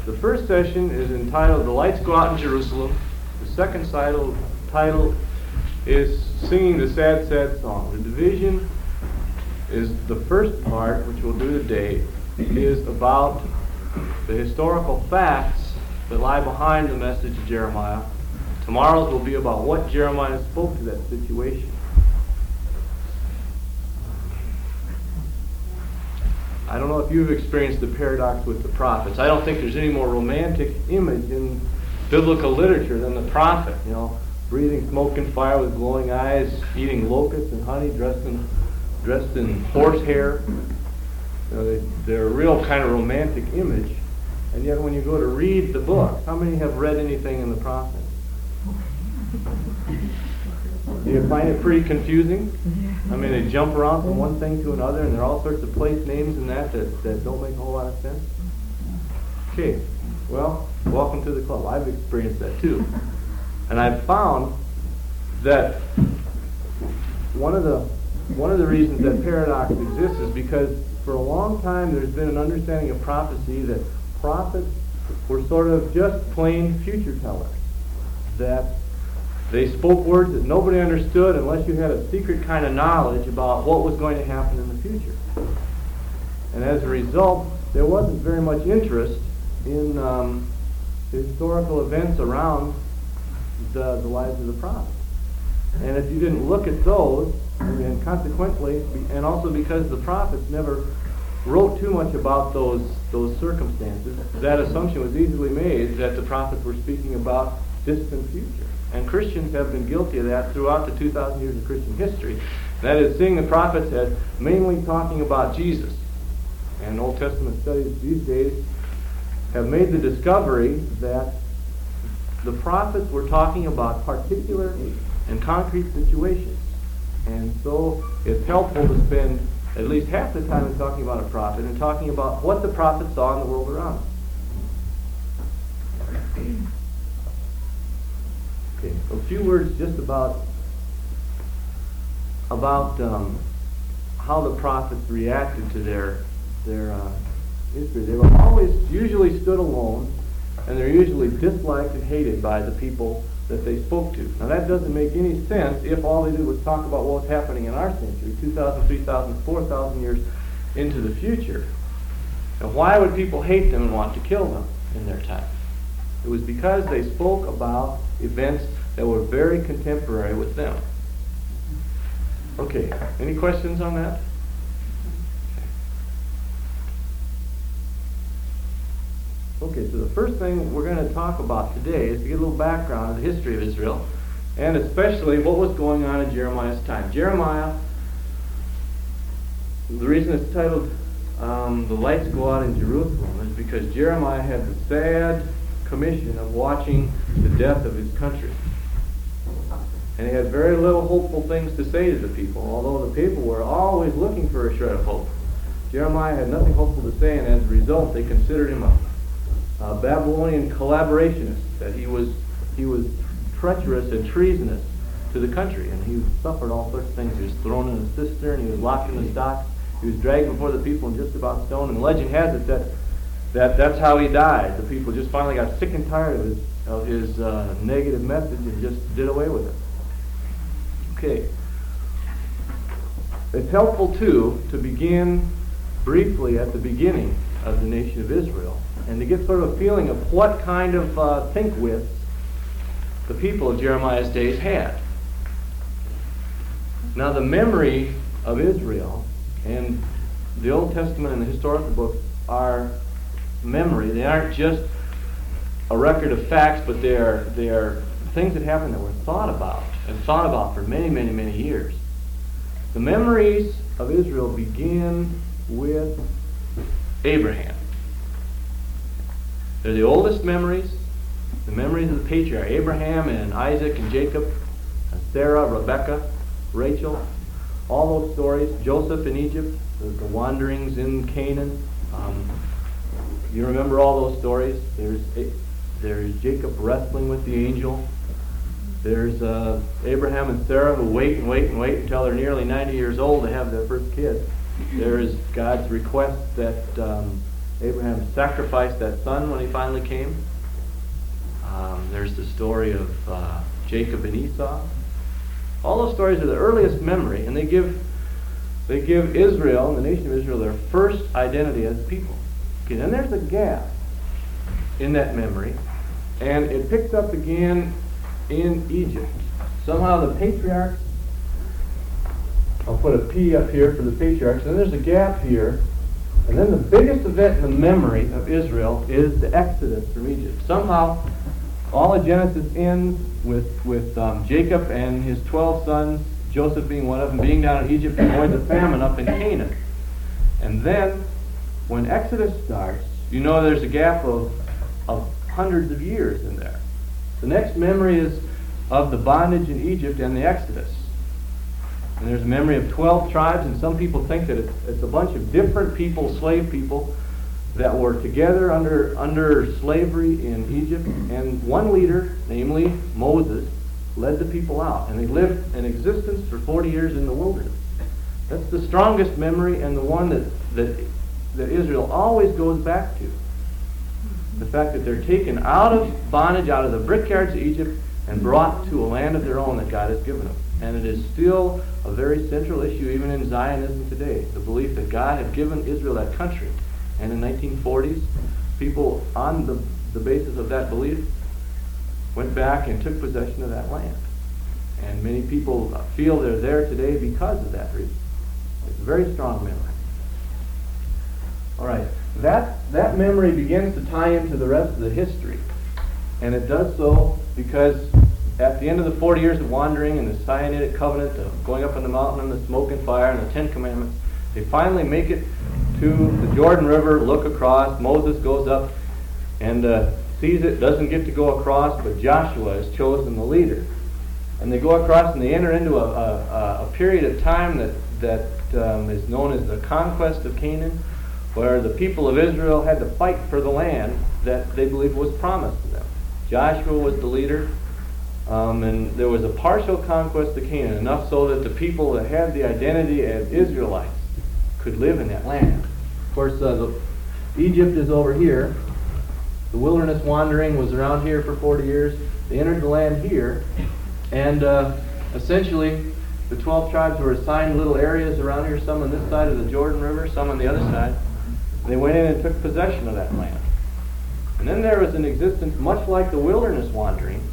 The first session is entitled The Lights Go Out in Jerusalem. The second title is Singing the Sad, Sad Song. The division is the first part, which we'll do today, is about the historical facts that lie behind the message of Jeremiah. Tomorrow's will be about what Jeremiah spoke to that situation. I don't know if you've experienced the paradox with the prophets. I don't think there's any more romantic image in biblical literature than the prophet. You know, breathing smoke and fire with glowing eyes, eating locusts and honey, dressed in horsehair. You know, they're a real kind of romantic image. And yet when you go to read the book, how many have read anything in the prophets? Do you find it pretty confusing? I mean, they jump around from one thing to another, and there are all sorts of place names in that don't make a whole lot of sense. Okay, well, welcome to the club. I've experienced that too. And I've found that one of the reasons that paradox exists is because for a long time there's been an understanding of prophecy that prophets were sort of just plain future tellers. That they spoke words that nobody understood unless you had a secret kind of knowledge about what was going to happen in the future. And as a result, there wasn't very much interest in the historical events around the lives of the prophets. And if you didn't look at those, and consequently, and also because the prophets never wrote too much about those circumstances, that assumption was easily made that the prophets were speaking about distant future. And Christians have been guilty of that throughout the 2,000 years of Christian history. That is, seeing the prophets as mainly talking about Jesus. And Old Testament studies these days have made the discovery that the prophets were talking about particular and concrete situations. And so it's helpful to spend at least half the time in talking about a prophet and talking about what the prophet saw in the world around him. Okay, a few words just about how the prophets reacted to their history. They were always usually stood alone, and they're usually disliked and hated by the people that they spoke to. Now that doesn't make any sense if all they did was talk about what was happening in our century, 2,000, 3,000, 4,000 years into the future. And why would people hate them and want to kill them in their time? It was because they spoke about events that were very contemporary with them. Okay, any questions on that? Okay, so the first thing we're going to talk about today is to get a little background of the history of Israel, and especially what was going on in Jeremiah's time. Jeremiah, the reason it's titled The Lights Go Out in Jerusalem is because Jeremiah had the sad commission of watching the death of his country. And he had very little hopeful things to say to the people, although the people were always looking for a shred of hope. Jeremiah had nothing hopeful to say, and as a result they considered him a Babylonian collaborationist, that he was treacherous and treasonous to the country, and he suffered all sorts of things. He was thrown in a cistern, he was locked in the stocks, he was dragged before the people and just about stoned, and legend has it that's how he died. The people just finally got sick and tired of his negative message and just did away with it. Okay. It's helpful, too, to begin briefly at the beginning of the nation of Israel and to get sort of a feeling of what kind of think-wits the people of Jeremiah's days had. Now, the memory of Israel and the Old Testament and the historical books are memory. They aren't just a record of facts, but they are things that happened that were thought about for many, many, many years. The memories of Israel begin with Abraham. They're the oldest memories, the memories of the patriarch, Abraham and Isaac and Jacob, and Sarah, Rebecca, Rachel, all those stories, Joseph in Egypt, the wanderings in Canaan. You remember all those stories? There's Jacob wrestling with the angel. There's Abraham and Sarah who wait until they're nearly 90 years old to have their first kid. There is God's request that Abraham sacrificed that son when he finally came. There's the story of Jacob and Esau. All those stories are the earliest memory, and they give Israel, the nation of Israel, their first identity as people. Okay, then there's a gap in that memory, and it picks up again in Egypt. Somehow the patriarchs, I'll put a P up here for the patriarchs, and then there's a gap here, and then the biggest event in the memory of Israel is the Exodus from Egypt. Somehow all of Genesis ends with Jacob and his 12 sons, Joseph being one of them, being down in Egypt to avoid the famine up in Canaan. And then, when Exodus starts, you know there's a gap of hundreds of years in there. The next memory is of the bondage in Egypt and the Exodus. And there's a memory of 12 tribes, and some people think that it's a bunch of different people, slave people, that were together under slavery in Egypt, and one leader, namely Moses, led the people out, and they lived in existence for 40 years in the wilderness. That's the strongest memory, and the one that Israel always goes back to. The fact that they're taken out of bondage, out of the brickyards of Egypt, and brought to a land of their own that God has given them. And it is still a very central issue even in Zionism today, the belief that God had given Israel that country. And in the 1940s, people on the basis of that belief went back and took possession of that land. And many people feel they're there today because of that reason. It's a very strong memory. All right, that memory begins to tie into the rest of the history. And it does so because at the end of the 40 years of wandering and the Sinaitic covenant, of going up on the mountain and the smoke and fire and the 10 commandments, they finally make it to the Jordan River, look across. Moses goes up and sees it, doesn't get to go across, but Joshua is chosen the leader. And they go across and they enter into a period of time that is known as the conquest of Canaan, where the people of Israel had to fight for the land that they believed was promised to them. Joshua was the leader, and there was a partial conquest of Canaan, enough so that the people that had the identity as Israelites could live in that land. Of course, Egypt is over here. The wilderness wandering was around here for 40 years. They entered the land here, and essentially the 12 tribes were assigned little areas around here, some on this side of the Jordan River, some on the other side. They went in and took possession of that land. And then there was an existence much like the wilderness wandering,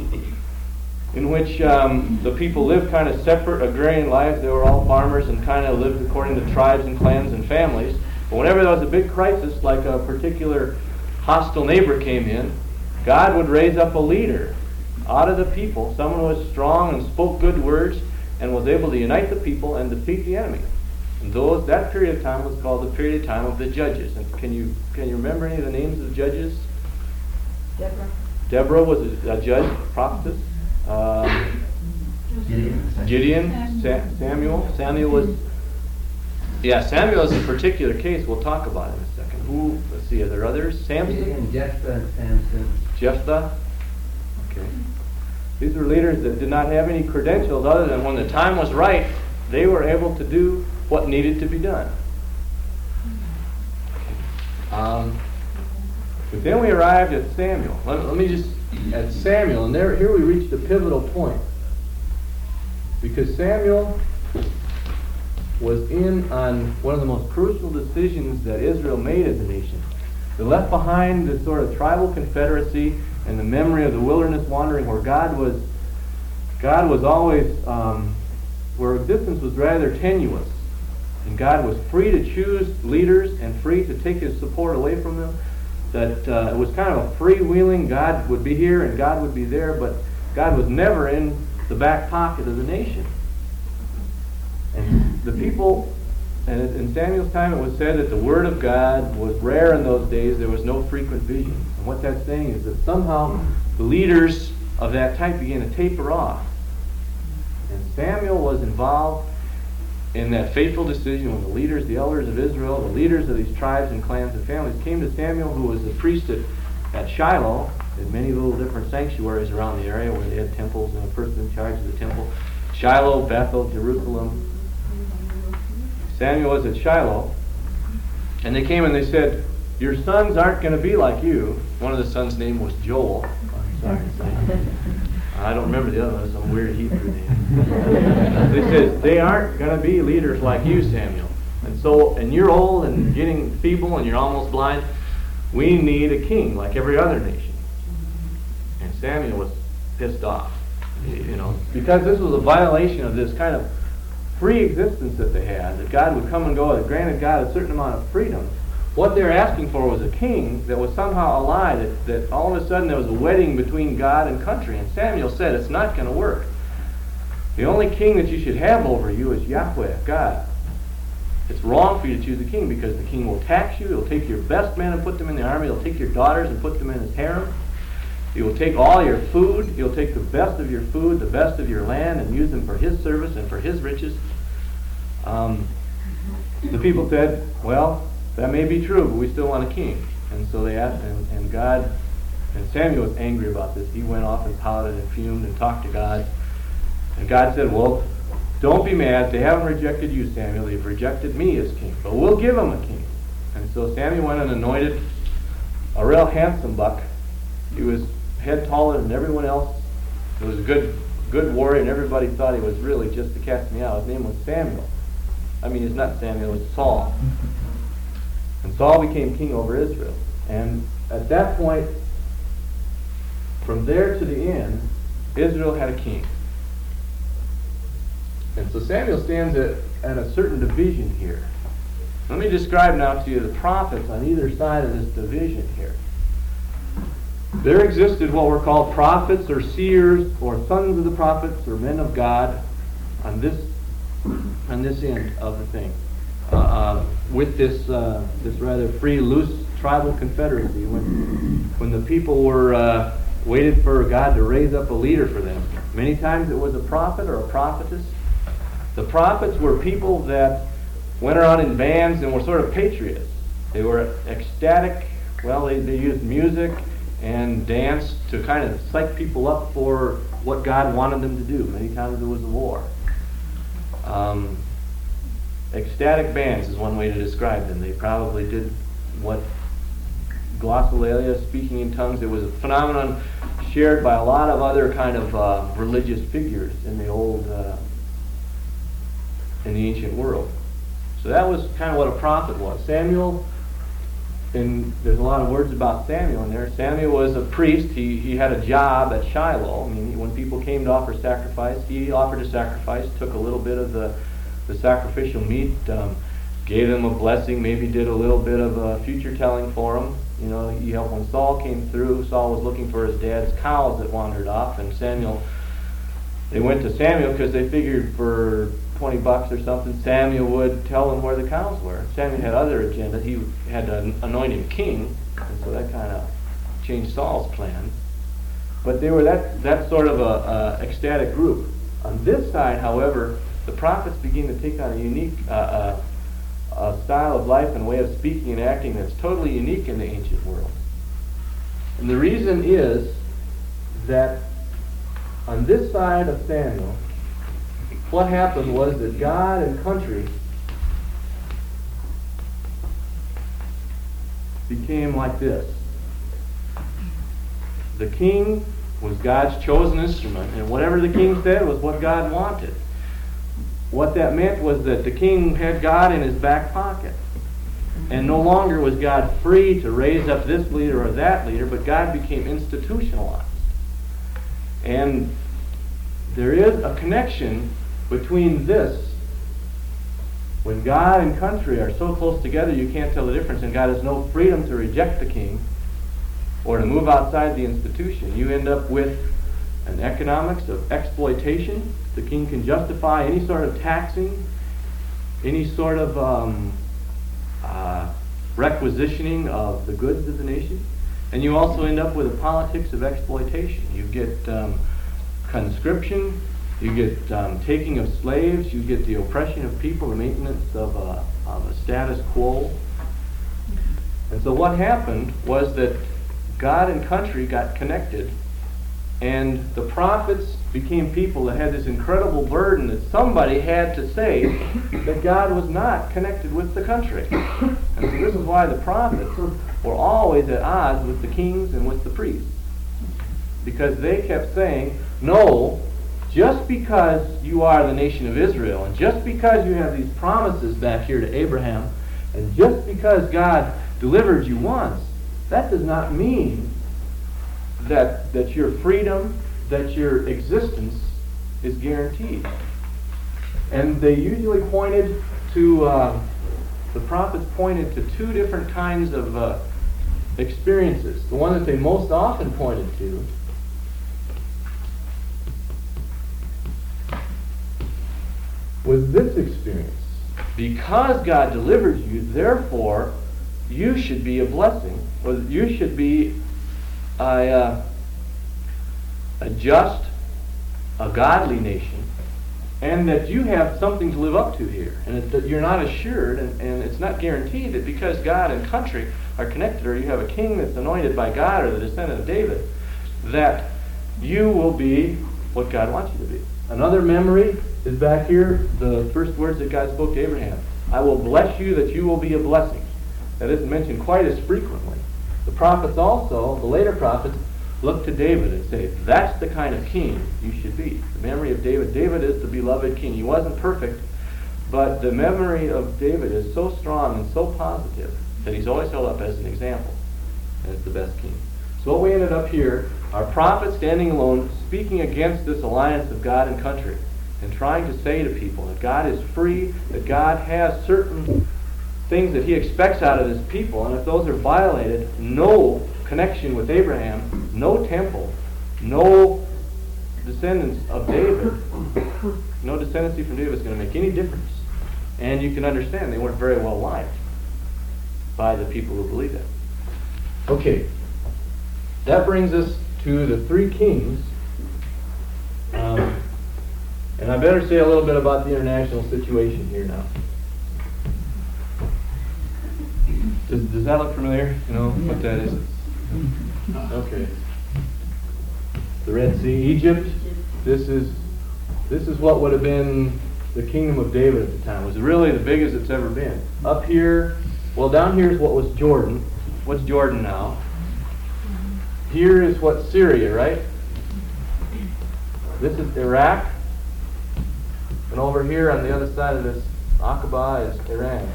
in which the people lived kind of separate agrarian lives. They were all farmers and kind of lived according to tribes and clans and families. But whenever there was a big crisis, like a particular hostile neighbor came in, God would raise up a leader out of the people, someone who was strong and spoke good words and was able to unite the people and defeat the enemy. And that period of time was called the period of time of the judges. And can you remember any of the names of the judges? Deborah was a judge, prophetess. Gideon, Samuel. Samuel was a particular case we'll talk about in a second. Let's see, are there others? Samson? Jephthah and Samson. Jephthah? Okay. These were leaders that did not have any credentials other than when the time was right, they were able to do what needed to be done. But then we arrived at Samuel. At Samuel, and here we reached a pivotal point. Because Samuel was in on one of the most crucial decisions that Israel made as a nation. They left behind this sort of tribal confederacy and the memory of the wilderness wandering where God was always, where existence was rather tenuous. And God was free to choose leaders and free to take his support away from them. That it was kind of a freewheeling, God would be here and God would be there, but God was never in the back pocket of the nation. And the people, and in Samuel's time it was said that the Word of God was rare in those days. There was no frequent vision. And what that's saying is that somehow the leaders of that type began to taper off. And Samuel was involved in that fateful decision when the leaders, the elders of Israel, the leaders of these tribes and clans and families came to Samuel, who was the priest at Shiloh. There had many little different sanctuaries around the area where they had temples and a person in charge of the temple. Shiloh, Bethel, Jerusalem. Samuel was at Shiloh, and they came and they said, your sons aren't going to be like you. One of the sons' name was Joel. I'm sorry to say. I don't remember the other one. Some weird Hebrew name. It says, they aren't going to be leaders like you, Samuel. And you're old and getting feeble and you're almost blind. We need a king like every other nation. And Samuel was pissed off, because this was a violation of this kind of free existence that they had, that God would come and go, that granted God a certain amount of freedom. What they were asking for was a king that was somehow a lie, that all of a sudden there was a wedding between God and country. And Samuel said, it's not going to work. The only king that you should have over you is Yahweh, God. It's wrong for you to choose a king, because the king will tax you. He'll take your best men and put them in the army. He'll take your daughters and put them in his harem. He will take all your food. He'll take the best of your food, the best of your land, and use them for his service and for his riches. The people said, well, that may be true, but we still want a king. And so they asked, and God, and Samuel was angry about this. He went off and pouted and fumed and talked to God. And God said, well, don't be mad. They haven't rejected you, Samuel. They've rejected me as king. But we'll give them a king. And so Samuel went and anointed a real handsome buck. He was head taller than everyone else. He was a good warrior, and everybody thought he was really just to catch me out. His name was Samuel. It's not Samuel, it's Saul. And Saul became king over Israel. And at that point, from there to the end, Israel had a king. And so Samuel stands at a certain division here. Let me describe now to you the prophets on either side of this division here. There existed what were called prophets or seers or sons of the prophets or men of God on this end of the thing. With this rather free, loose tribal confederacy, when the people were waited for God to raise up a leader for them. Many times it was a prophet or a prophetess. The prophets were people that went around in bands and were sort of patriots. They were ecstatic. Well, they used music and dance to kind of psych people up for what God wanted them to do. Many times it was a war. Ecstatic bands is one way to describe them. They probably did what glossolalia, speaking in tongues. It was a phenomenon shared by a lot of other kind of religious figures in the in the ancient world. So that was kind of what a prophet was. Samuel, and there's a lot of words about Samuel in there. Samuel was a priest. He had a job at Shiloh. When people came to offer sacrifice, he offered a sacrifice, took a little bit of the sacrificial meat, gave them a blessing, maybe did a little bit of future telling for them. He helped when Saul came through. Saul was looking for his dad's cows that wandered off, and they went to Samuel because they figured for $20 or something, Samuel would tell them where the cows were. Samuel had other agendas. He had to anoint him king, and so that kind of changed Saul's plans. But they were that sort of a ecstatic group. On this side, however, the prophets begin to take on a unique style of life and way of speaking and acting that's totally unique in the ancient world. And the reason is that on this side of Samuel, what happened was that God and country became like this. The king was God's chosen instrument, and whatever the king said was what God wanted. What that meant was that the king had God in his back pocket. And no longer was God free to raise up this leader or that leader, but God became institutionalized. And there is a connection between this. When God and country are so close together you can't tell the difference, and God has no freedom to reject the king or to move outside the institution. You end up with an economics of exploitation. The king can justify any sort of taxing, any sort of requisitioning of the goods of the nation. And you also end up with a politics of exploitation. You get conscription, you get taking of slaves, you get the oppression of people, the maintenance of a status quo. And so what happened was that God and country got connected, and the prophets became people that had this incredible burden that somebody had to say that God was not connected with the country. And so this is why the prophets were always at odds with the kings and with the priests. Because they kept saying, no, just because you are the nation of Israel, and just because you have these promises back here to Abraham, and just because God delivered you once, that does not mean that your freedom, that your existence is guaranteed. And they usually pointed to, the prophets pointed to two different kinds of experiences. The one that they most often pointed to was this experience. Because God delivered you, therefore, you should be a blessing, or you should be a just, a godly nation, and that you have something to live up to here, and that you're not assured, and it's not guaranteed that because God and country are connected, or you have a king that's anointed by God, or the descendant of David, that you will be what God wants you to be. Another memory is back here, the first words that God spoke to Abraham. I will bless you that you will be a blessing. That isn't mentioned quite as frequently. The prophets also, the later prophets, look to David and say, that's the kind of king you should be. The memory of David. David is the beloved king. He wasn't perfect, but the memory of David is so strong and so positive that he's always held up as an example as the best king. So what we ended up here are prophets standing alone, speaking against this alliance of God and country, and trying to say to people that God is free, that God has certain things that he expects out of his people, and if those are violated, no connection with Abraham, no temple, no descendants of David, no descendancy from David is going to make any difference. And you can understand they weren't very well liked by the people who believe that. Okay, that brings us to the three kings. And I better say a little bit about the international situation here now. Does that look familiar? You know what that is? Okay. The Red Sea, Egypt. This is what would have been the kingdom of David at the time. It was really the biggest it's ever been. Up here, well, down here is what was Jordan. What's Jordan now? Here is what Syria, right? This is Iraq. And over here on the other side of this Aqaba is Iran.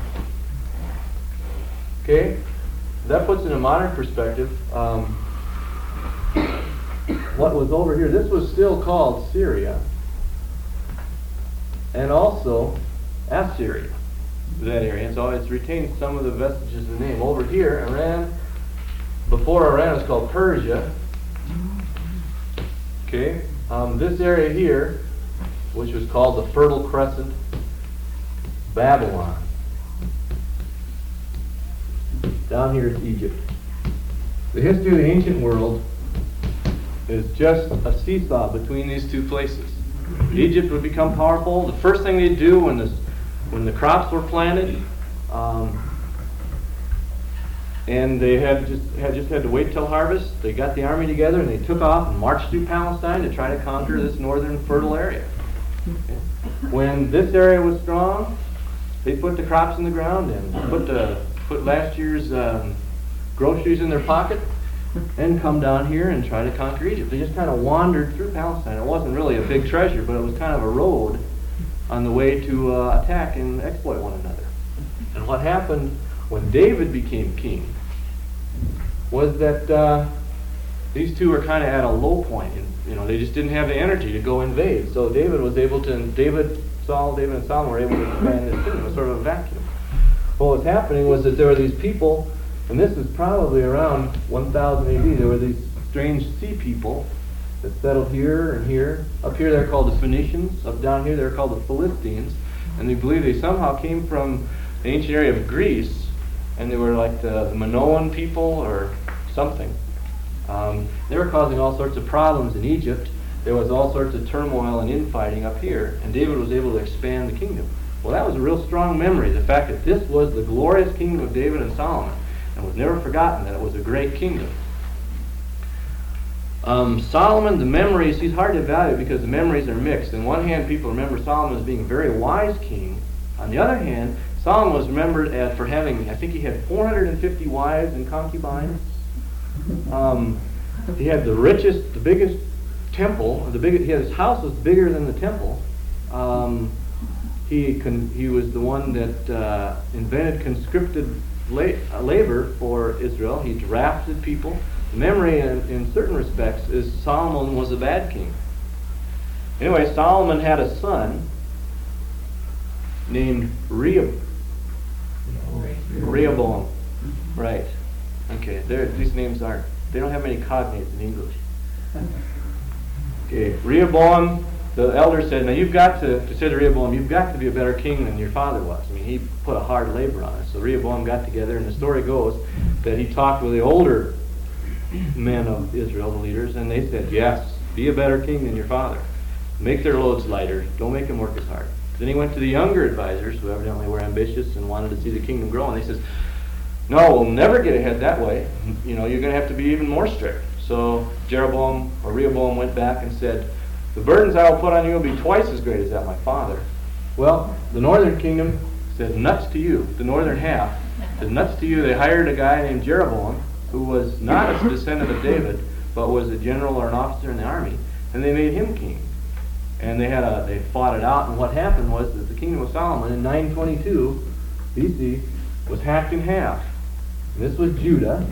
Okay? That puts it in a modern perspective. What was over here, this was still called Syria. And also Assyria, that area. And so it's retained some of the vestiges of the name. Over here, Iran, before Iran was called Persia. Okay? This area here, which was called the Fertile Crescent, Babylon. Down here is Egypt. The history of the ancient world is just a seesaw between these two places. Egypt would become powerful. The first thing they'd do when the crops were planted, and they had to wait till harvest, they got the army together and they took off and marched through Palestine to try to conquer this northern fertile area. Okay. When this area was strong, they put the crops in the ground and put last year's groceries in their pocket and come down here and try to conquer Egypt. They just kind of wandered through Palestine. It wasn't really a big treasure, but it was kind of a road on the way to attack and exploit one another. And what happened when David became king was that these two were kind of at a low point. They just didn't have the energy to go invade. So David and Solomon were able to expand his kingdom. It was sort of a vacuum. What was happening was that there were these people, and this is probably around 1000 AD, there were these strange sea people that settled here and here. Up here they're called the Phoenicians. Up down here they're called the Philistines. And they believe they somehow came from the ancient area of Greece, and they were like the Minoan people or something. They were causing all sorts of problems in Egypt. There was all sorts of turmoil and infighting up here, and David was able to expand the kingdom. Well, that was a real strong memory, the fact that this was the glorious kingdom of David and Solomon, and was never forgotten that it was a great kingdom. Solomon, the memories, he's hard to value because the memories are mixed. On one hand, people remember Solomon as being a very wise king. On the other hand, Solomon was remembered for having, I think he had 450 wives and concubines. He had the richest, the biggest temple. His house was bigger than the temple. He was the one that invented conscripted labor for Israel. He drafted people. The memory, in certain respects, is Solomon was a bad king. Anyway, Solomon had a son named Rehoboam. Right. Okay. These names they don't have many cognates in English. Okay. Rehoboam, the elder said, now you've got to say to Rehoboam, you've got to be a better king than your father was. I mean, he put a hard labor on us. So Rehoboam got together, and the story goes that he talked with the older men of Israel, the leaders, and they said, yes, be a better king than your father. Make their loads lighter. Don't make them work as hard. Then he went to the younger advisors, who evidently were ambitious and wanted to see the kingdom grow, and they says, no, we'll never get ahead that way. You're going to have to be even more strict. So Rehoboam went back and said, the burdens I will put on you will be twice as great as that my father. Well, the northern kingdom said, nuts to you. The northern half said, nuts to you. They hired a guy named Jeroboam, who was not a descendant of David, but was a general or an officer in the army, and they made him king. And they fought it out, and what happened was that the kingdom of Solomon in 922 BC was hacked in half. And this was Judah,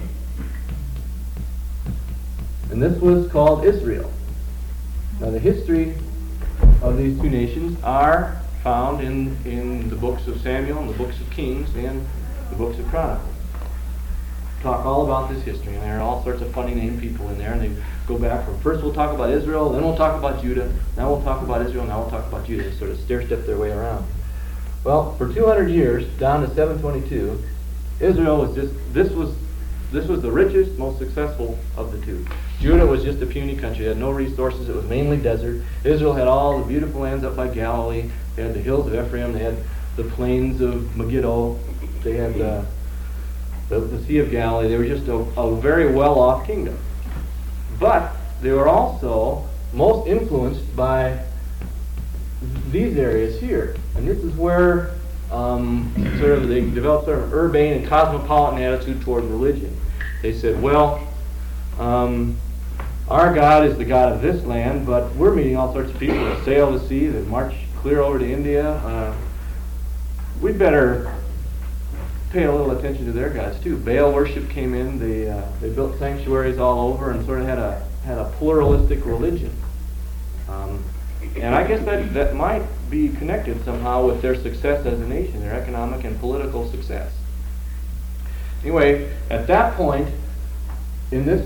and this was called Israel. Now the history of these two nations are found in the books of Samuel and the books of Kings and the books of Chronicles. Talk all about this history, and there are all sorts of funny named people in there, and they go back from first we'll talk about Israel, then we'll talk about Judah, now we'll talk about Israel, now we'll talk about Judah. They sort of stair-step their way around. Well, for 200 years, down to 722, Israel was this was the richest, most successful of the two. Judah was just a puny country. It had no resources. It was mainly desert. Israel had all the beautiful lands up by Galilee. They had the hills of Ephraim. They had the plains of Megiddo. They had the Sea of Galilee. They were just a very well-off kingdom. But they were also most influenced by these areas here. And this is where they developed sort of urbane and cosmopolitan attitude toward religion. They said, well, our God is the God of this land, but we're meeting all sorts of people that sail the sea, that march clear over to India. We'd better pay a little attention to their gods too. Baal worship came in. They built sanctuaries all over and sort of had a pluralistic religion. And I guess that might be connected somehow with their success as a nation, their economic and political success. Anyway, at that point, in this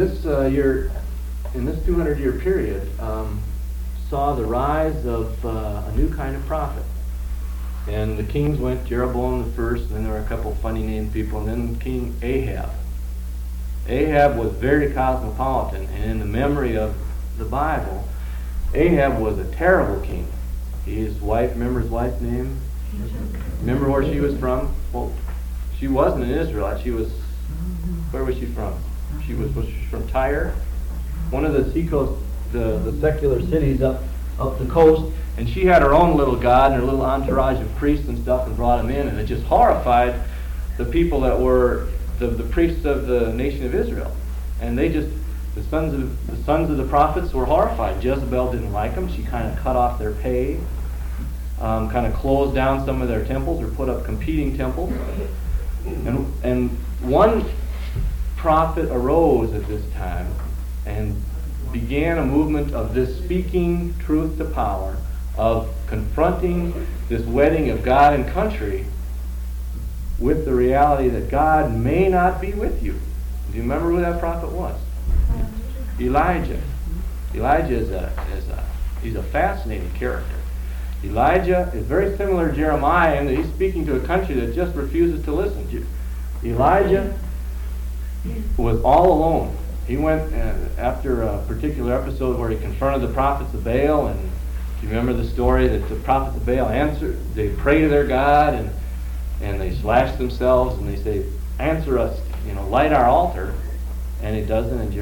200-year period, saw the rise of a new kind of prophet. And the kings went Jeroboam the first, and then there were a couple funny named people, and then King Ahab. Ahab was very cosmopolitan, and in the memory of the Bible, Ahab was a terrible king. His wife, remember his wife's name? Remember where she was from? Well, she wasn't an Israelite. Where was she from? Was she from Tyre? One of the seacoast, the secular cities up the coast, and she had her own little god and her little entourage of priests and stuff and brought them in, and it just horrified the people that were the priests of the nation of Israel. And they just, the sons of the prophets were horrified. Jezebel didn't like them. She kind of cut off their pay, kind of closed down some of their temples or put up competing temples. And one prophet arose at this time and began a movement of this speaking truth to power, of confronting this wedding of God and country with the reality that God may not be with you. Do you remember who that prophet was? Elijah. Elijah he's a fascinating character. Elijah is very similar to Jeremiah in that he's speaking to a country that just refuses to listen. Elijah was all alone. He went after a particular episode where he confronted the prophets of Baal, and do you remember the story that the prophets of Baal answered? They pray to their God and they slash themselves and they say, "Answer us, light our altar," and it doesn't. And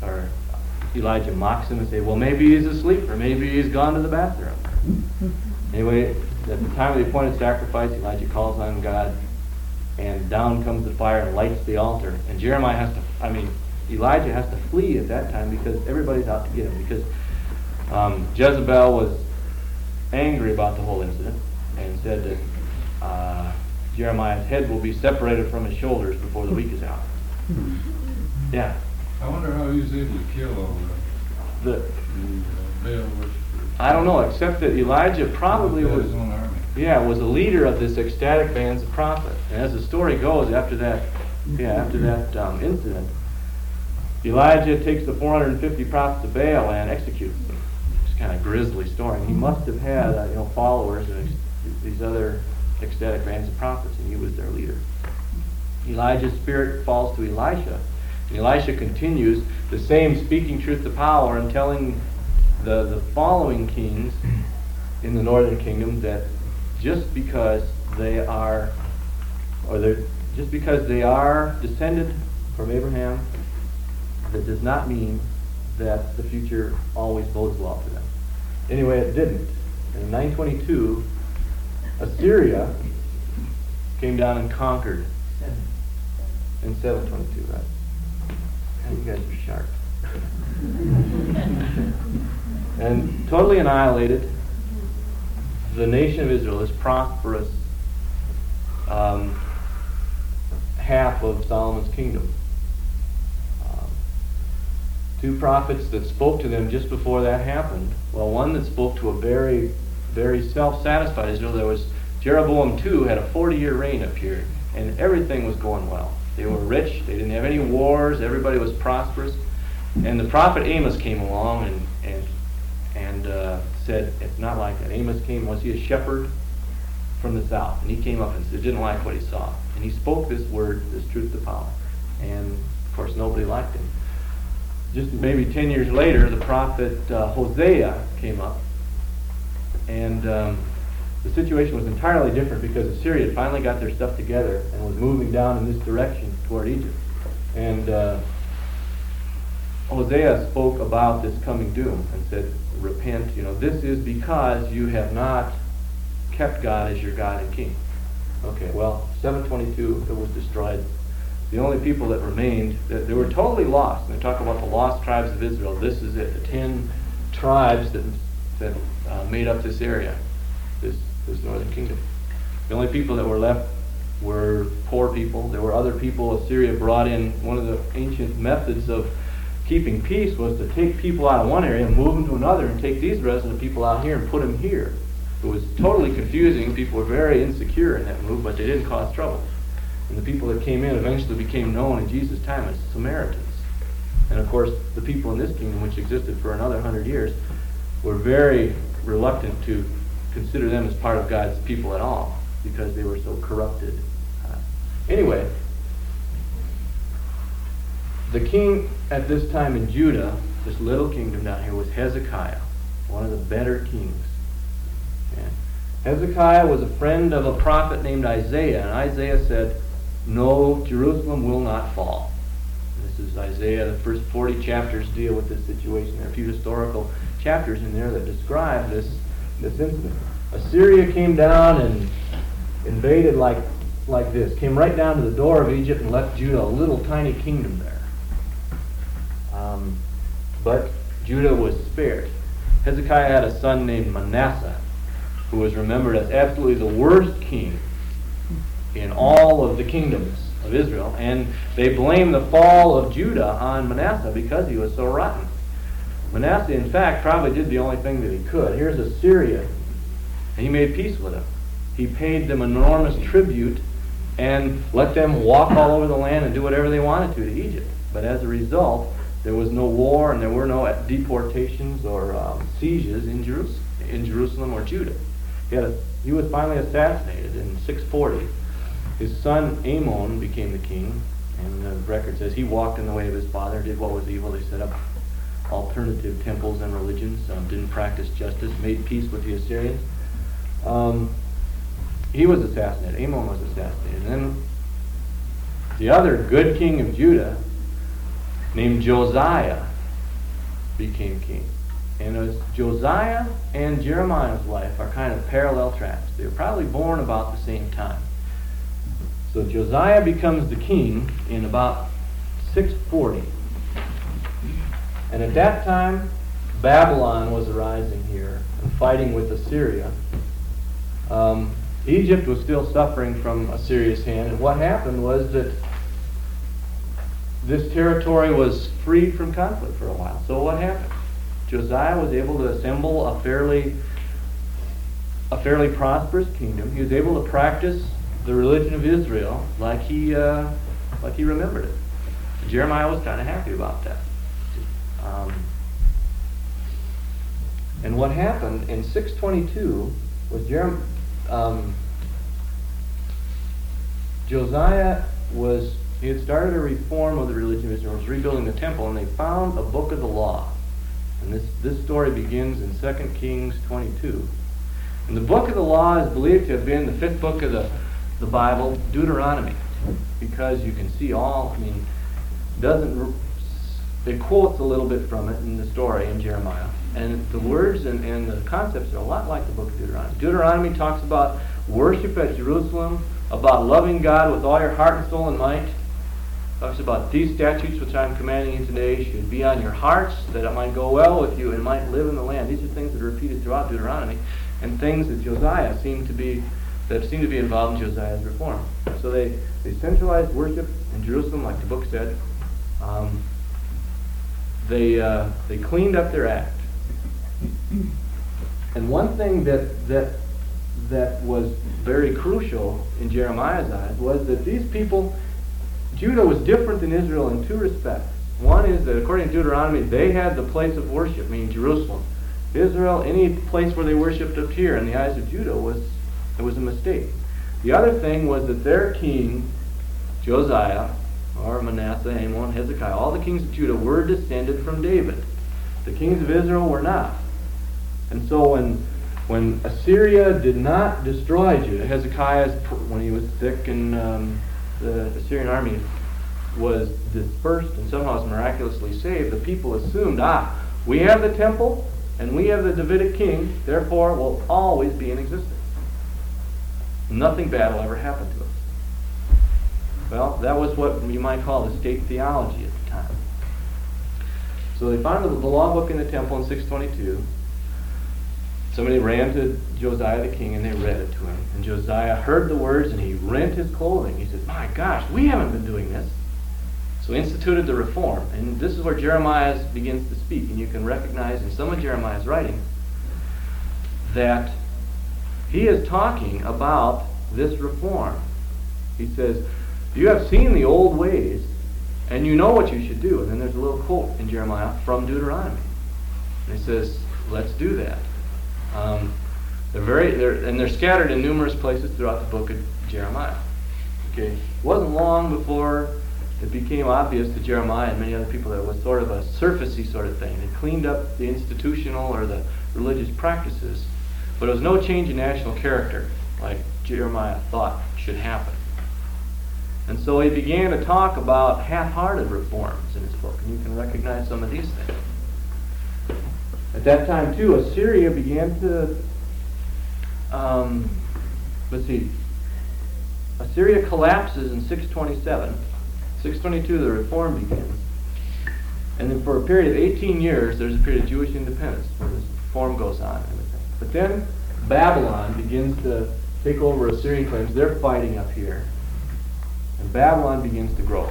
Elijah mocks him and say, "Well, maybe he's asleep, or maybe he's gone to the bathroom." Anyway, at the time of the appointed sacrifice, Elijah calls on God, and down comes the fire and lights the altar. And Elijah has to flee at that time because everybody's out to get him. Because Jezebel was angry about the whole incident and said that Jeremiah's head will be separated from his shoulders before the week is out. Yeah. I wonder how he was able to kill all the Baal worshippers. I don't know, except that Elijah probably was his own army. was a leader of this ecstatic bands of prophets. And as the story goes, after that incident, Elijah takes the 450 prophets of Baal and executes them. It's kind of grisly story. And he must have had followers and these other ecstatic bands of prophets, and he was their leader. Elijah's spirit falls to Elisha, and Elisha continues the same speaking truth to power and telling the following kings in the northern kingdom that just because they are descended from Abraham, that does not mean that the future always bodes well for them. Anyway, it didn't. In 922, Assyria came down and conquered. In 722, right? Man, you guys are sharp. And totally annihilated the nation of Israel, this prosperous half of Solomon's kingdom. Two prophets that spoke to them just before that happened. Well, one that spoke to a very, very self-satisfied Israel. There was Jeroboam II had a 40-year reign up here, and everything was going well. They were rich. They didn't have any wars. Everybody was prosperous. And the prophet Amos came along and said, it's not like that. Amos came, was he a shepherd from the south? And he came up and didn't like what he saw. And he spoke this word, this truth to power. And, of course, nobody liked him. Just maybe 10 years later, the prophet Hosea came up. And the situation was entirely different because Assyria had finally got their stuff together and was moving down in this direction toward Egypt. And Hosea spoke about this coming doom and said, repent, this is because you have not kept God as your God and King. Okay, well, 722, it was destroyed. The only people that remained, they were totally lost. And they talk about the lost tribes of Israel. This is it, the 10 tribes that made up this area, this northern kingdom. The only people that were left were poor people. There were other people. Assyria brought in one of the ancient methods of keeping peace was to take people out of one area and move them to another and take these resident people out here and put them here. It was totally confusing. People were very insecure in that move, but they didn't cause trouble. And the people that came in eventually became known in Jesus' time as Samaritans. And of course, the people in this kingdom, which existed for another 100 years, were very reluctant to consider them as part of God's people at all because they were so corrupted. Anyway, the king at this time in Judah, this little kingdom down here, was Hezekiah, one of the better kings. Okay. Hezekiah was a friend of a prophet named Isaiah, and Isaiah said, no, Jerusalem will not fall. This is Isaiah. The first 40 chapters deal with this situation. There are a few historical chapters in there that describe this incident. Assyria came down and invaded like this, came right down to the door of Egypt and left Judah a little tiny kingdom there. But Judah was spared. Hezekiah had a son named Manasseh, who was remembered as absolutely the worst king in all of the kingdoms of Israel. And they blamed the fall of Judah on Manasseh because he was so rotten. Manasseh, in fact, probably did the only thing that he could. Here's Assyria, and he made peace with them. He paid them enormous tribute and let them walk all over the land and do whatever they wanted to Egypt. But as a result, there was no war and there were no deportations or sieges in Jerusalem or Judah. He was finally assassinated in 640. His son Amon became the king, and the record says he walked in the way of his father, did what was evil. They set up alternative temples and religions, didn't practice justice, made peace with the Assyrians. He was assassinated. Amon was assassinated. And then the other good king of Judah, named Josiah, became king. And as Josiah and Jeremiah's life are kind of parallel tracks. They were probably born about the same time. So Josiah becomes the king in about 640. And at that time, Babylon was arising here and fighting with Assyria. Egypt was still suffering from Assyria's hand, and what happened was that this territory was freed from conflict for a while. So what happened? Josiah was able to assemble a fairly prosperous kingdom. He was able to practice the religion of Israel like he remembered it. Jeremiah was kind of happy about that. And what happened in 622 was Josiah he had started a reform of the religion of Israel. He was rebuilding the temple, and they found a book of the law. And this story begins in 2 Kings 22. And the book of the law is believed to have been the fifth book of the Bible, Deuteronomy, because you can see it quotes a little bit from it in the story in Jeremiah. And the words and the concepts are a lot like the book of Deuteronomy. Deuteronomy talks about worship at Jerusalem, about loving God with all your heart and soul and might. Talks about these statutes which I am commanding you today should be on your hearts, that it might go well with you and might live in the land. These are things that are repeated throughout Deuteronomy, and things that Josiah seem to be involved in Josiah's reform. So they centralized worship in Jerusalem, like the book said. They cleaned up their act. And one thing that was very crucial in Jeremiah's eyes was that these people, Judah was different than Israel in two respects. One is that according to Deuteronomy, they had the place of worship, meaning Jerusalem. Israel, any place where they worshipped up here in the eyes of Judah was a mistake. The other thing was that their king, Josiah, or Manasseh, Amon, Hezekiah, all the kings of Judah were descended from David. The kings of Israel were not. And so when Assyria did not destroy Judah, Hezekiah, when he was sick and the Assyrian army was dispersed and somehow was miraculously saved, the people assumed, we have the temple and we have the Davidic king, therefore we'll always be in existence. Nothing bad will ever happen to us. Well, that was what you might call the state theology at the time. So they found the law book in the temple in 622. Somebody ran to Josiah the king and they read it to him. And Josiah heard the words and he rent his clothing. He said, my gosh, we haven't been doing this. So he instituted the reform. And this is where Jeremiah begins to speak. And you can recognize in some of Jeremiah's writings that he is talking about this reform. He says, you have seen the old ways and you know what you should do. And then there's a little quote in Jeremiah from Deuteronomy. And he says, let's do that. They're scattered in numerous places throughout the book of Jeremiah. Okay, it wasn't long before it became obvious to Jeremiah and many other people that it was sort of a surfacey sort of thing. They cleaned up the institutional or the religious practices, but it was no change in national character like Jeremiah thought should happen. And so he began to talk about half-hearted reforms in his book, and you can recognize some of these things. At that time, too, Assyria began to, Assyria collapses in 627. 622, the reform begins. And then for a period of 18 years, there's a period of Jewish independence where this reform goes on and everything. But then Babylon begins to take over Assyrian claims. They're fighting up here. And Babylon begins to grow.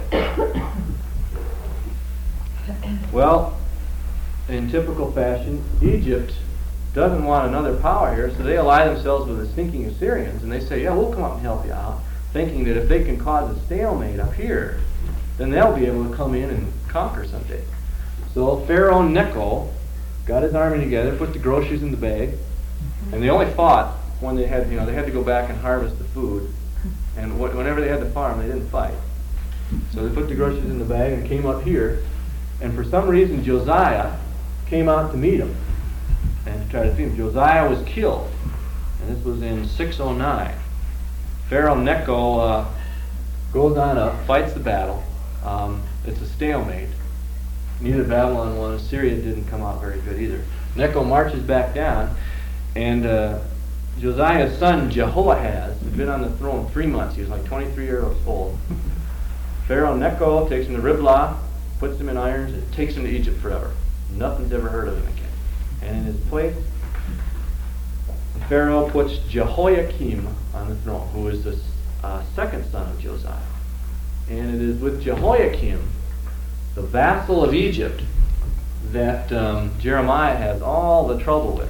Well, in typical fashion, Egypt doesn't want another power here, so they ally themselves with the stinking Assyrians, and they say, yeah, we'll come up and help you out, thinking that if they can cause a stalemate up here, then they'll be able to come in and conquer someday. So Pharaoh Necho got his army together, put the groceries in the bag, and they only fought when they had to go back and harvest the food, and whenever they had to farm, they didn't fight. So they put the groceries in the bag and came up here, and for some reason Josiah came out to meet him and to try to see him. Josiah was killed, and this was in 609. Pharaoh Necho goes on up, fights the battle. It's a stalemate, Neither Babylon won. Assyria didn't come out very good either. Necho marches back down, and Josiah's son Jehoahaz had been on the throne 3 months. He was like 23 years old. Pharaoh Necho takes him to Riblah, puts him in irons, and takes him to Egypt forever. Nothing's ever heard of him again. And in his place, Pharaoh puts Jehoiakim on the throne, who is the second son of Josiah. And it is with Jehoiakim, the vassal of Egypt, that Jeremiah has all the trouble with.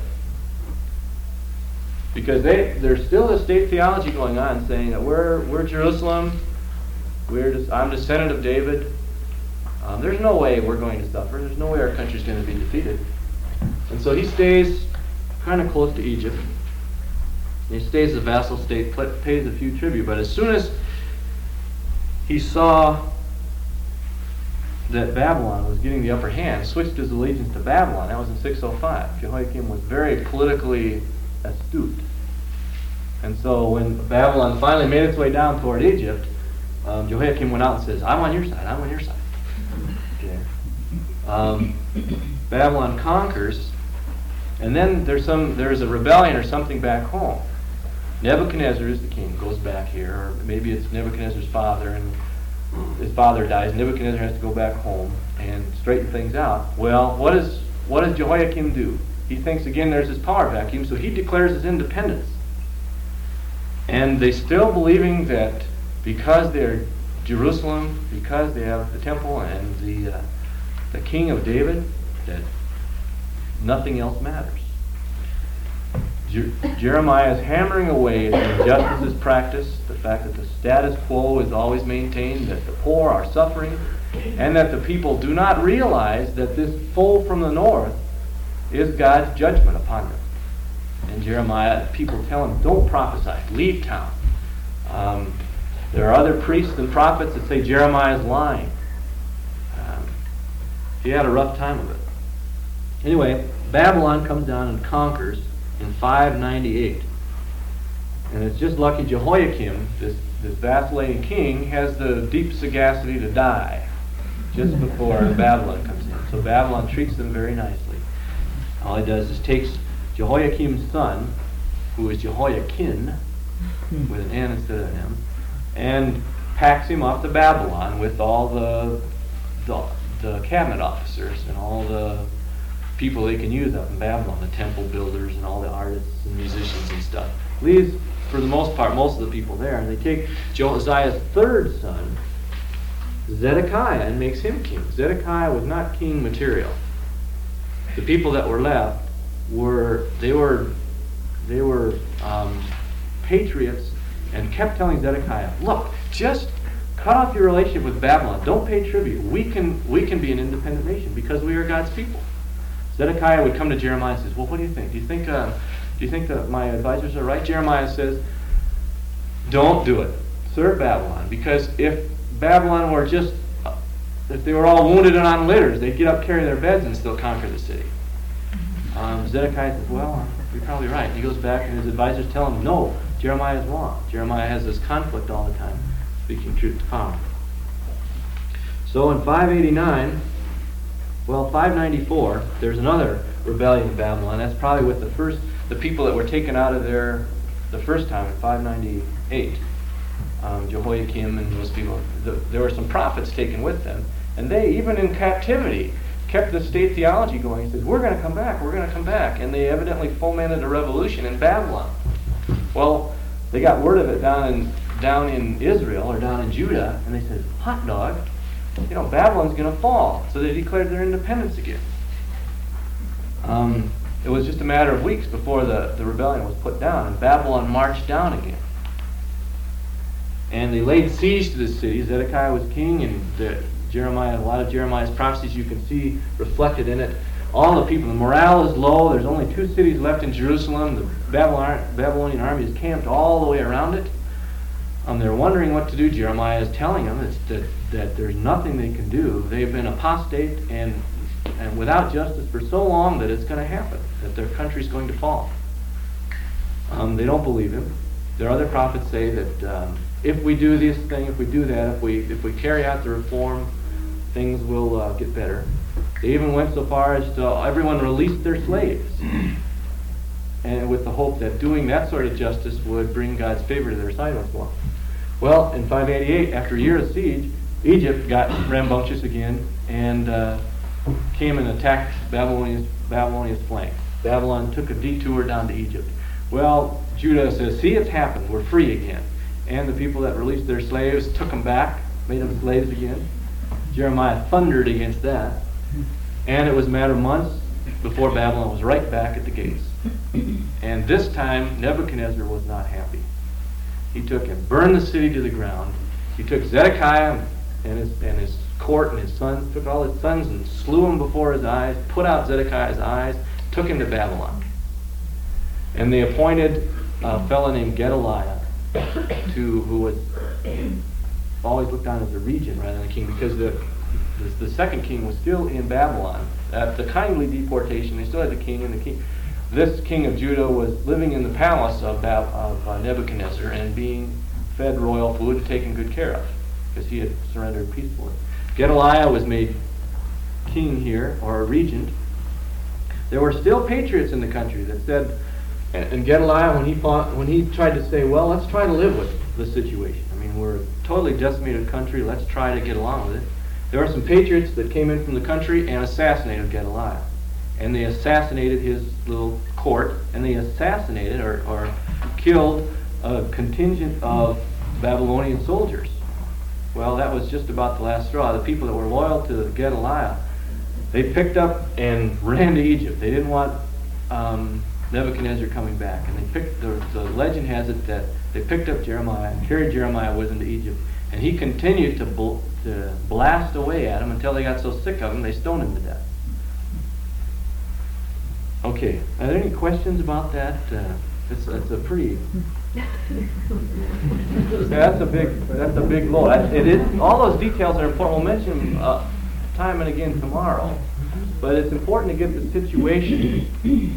Because there's still a state theology going on saying that we're Jerusalem, I'm descendant of David. There's no way we're going to suffer. There's no way our country's going to be defeated. And so he stays kind of close to Egypt. He stays as a vassal state, pays a few tribute. But as soon as he saw that Babylon was getting the upper hand, switched his allegiance to Babylon. That was in 605. Jehoiakim was very politically astute. And so when Babylon finally made its way down toward Egypt, Jehoiakim went out and says, I'm on your side, I'm on your side. Okay. Babylon conquers, and then there's a rebellion or something back home. Nebuchadnezzar is the king, goes back here, or maybe it's Nebuchadnezzar's father, and his father dies. Nebuchadnezzar has to go back home and straighten things out. Well, what does Jehoiakim do? He thinks again there's his power vacuum, so he declares his independence. And they still believing that because they're Jerusalem, because they have the temple and the king of David, that nothing else matters. Jeremiah is hammering away at the injustices practiced, the fact that the status quo is always maintained, that the poor are suffering, and that the people do not realize that this foe from the north is God's judgment upon them. And Jeremiah, people tell him, don't prophesy, leave town. There are other priests and prophets that say Jeremiah is lying. He had a rough time of it. Anyway, Babylon comes down and conquers in 598. And it's just lucky Jehoiakim, this vacillating king, has the deep sagacity to die just before Babylon comes in. So Babylon treats them very nicely. All he does is takes Jehoiakim's son, who is Jehoiakin, with an N instead of an M, and packs him off to Babylon with all the cabinet officers and all the people they can use up in Babylon, the temple builders and all the artists and musicians and stuff. Leaves, for the most part, most of the people there, and they take Josiah's third son, Zedekiah, and makes him king. Zedekiah was not king material. The people that were left were patriots, and kept telling Zedekiah, look, just cut off your relationship with Babylon. Don't pay tribute. We can be an independent nation because we are God's people. Zedekiah would come to Jeremiah and says, well, what do you think? Do you think that my advisors are right? Jeremiah says, don't do it. Serve Babylon. Because if Babylon were if they were all wounded and on litters, they'd get up, carry their beds, and still conquer the city. Zedekiah says, well, you're probably right. He goes back, and his advisors tell him, no, Jeremiah is wrong. Jeremiah has this conflict all the time, speaking truth to power. So in 594, there's another rebellion in Babylon. That's probably with the people that were taken out of there the first time in 598. Jehoiakim and those people. There were some prophets taken with them, and they, even in captivity, kept the state theology going. He said, we're going to come back, we're going to come back. And they evidently fomented a revolution in Babylon. Well, they got word of it down in Israel, or down in Judah, and they said, hot dog, Babylon's going to fall. So they declared their independence again. It was just a matter of weeks before the rebellion was put down, and Babylon marched down again. And they laid siege to the city. Zedekiah was king, and a lot of Jeremiah's prophecies you can see reflected in it. All the people, the morale is low. There's only 2 cities left in Jerusalem. The Babylonian army is camped all the way around it. They're wondering what to do. Jeremiah is telling them that there's nothing they can do. They've been apostate and without justice for so long that it's going to happen, that their country's going to fall. They don't believe him. There are other prophets say that if we do this thing, if we do that, if we carry out the reform, things will get better. They even went so far as to everyone released their slaves, and with the hope that doing that sort of justice would bring God's favor to their side once more. Well, in 588, after a year of siege, Egypt got rambunctious again and came and attacked Babylonia's flank. Babylon took a detour down to Egypt. Well, Judah says, see, it's happened. We're free again. And the people that released their slaves took them back, made them slaves again. Jeremiah thundered against that. And it was a matter of months before Babylon was right back at the gates. And this time, Nebuchadnezzar was not happy. He took and burned the city to the ground. He took Zedekiah and his court and his sons, took all his sons and slew them before his eyes, put out Zedekiah's eyes, took him to Babylon. And they appointed a fellow named Gedaliah, who was always looked on as a regent rather than a king, because the second king was still in Babylon. At the kindly deportation, they still had the king, and this king of Judah was living in the palace of Nebuchadnezzar and being fed royal food and taken good care of, because he had surrendered peacefully. Gedaliah was made king here, or a regent. There were still patriots in the country that said, and Gedaliah, when he tried to say, well, let's try to live with the situation. I mean, we're a totally decimated country. Let's try to get along with it. There were some patriots that came in from the country and assassinated Gedaliah. And they assassinated his little court, and they assassinated or killed a contingent of Babylonian soldiers. Well, that was just about the last straw. The people that were loyal to Gedaliah, they picked up and ran to Egypt. They didn't want Nebuchadnezzar coming back. And they picked, the legend has it that they picked up Jeremiah and carried Jeremiah with them to Egypt. And he continued to blast away at them until they got so sick of him they stoned him to death. Okay, are there any questions about that? It's a pretty. That's a big blow. It is. All those details are important. We'll mention them time and again tomorrow. But it's important to get the situation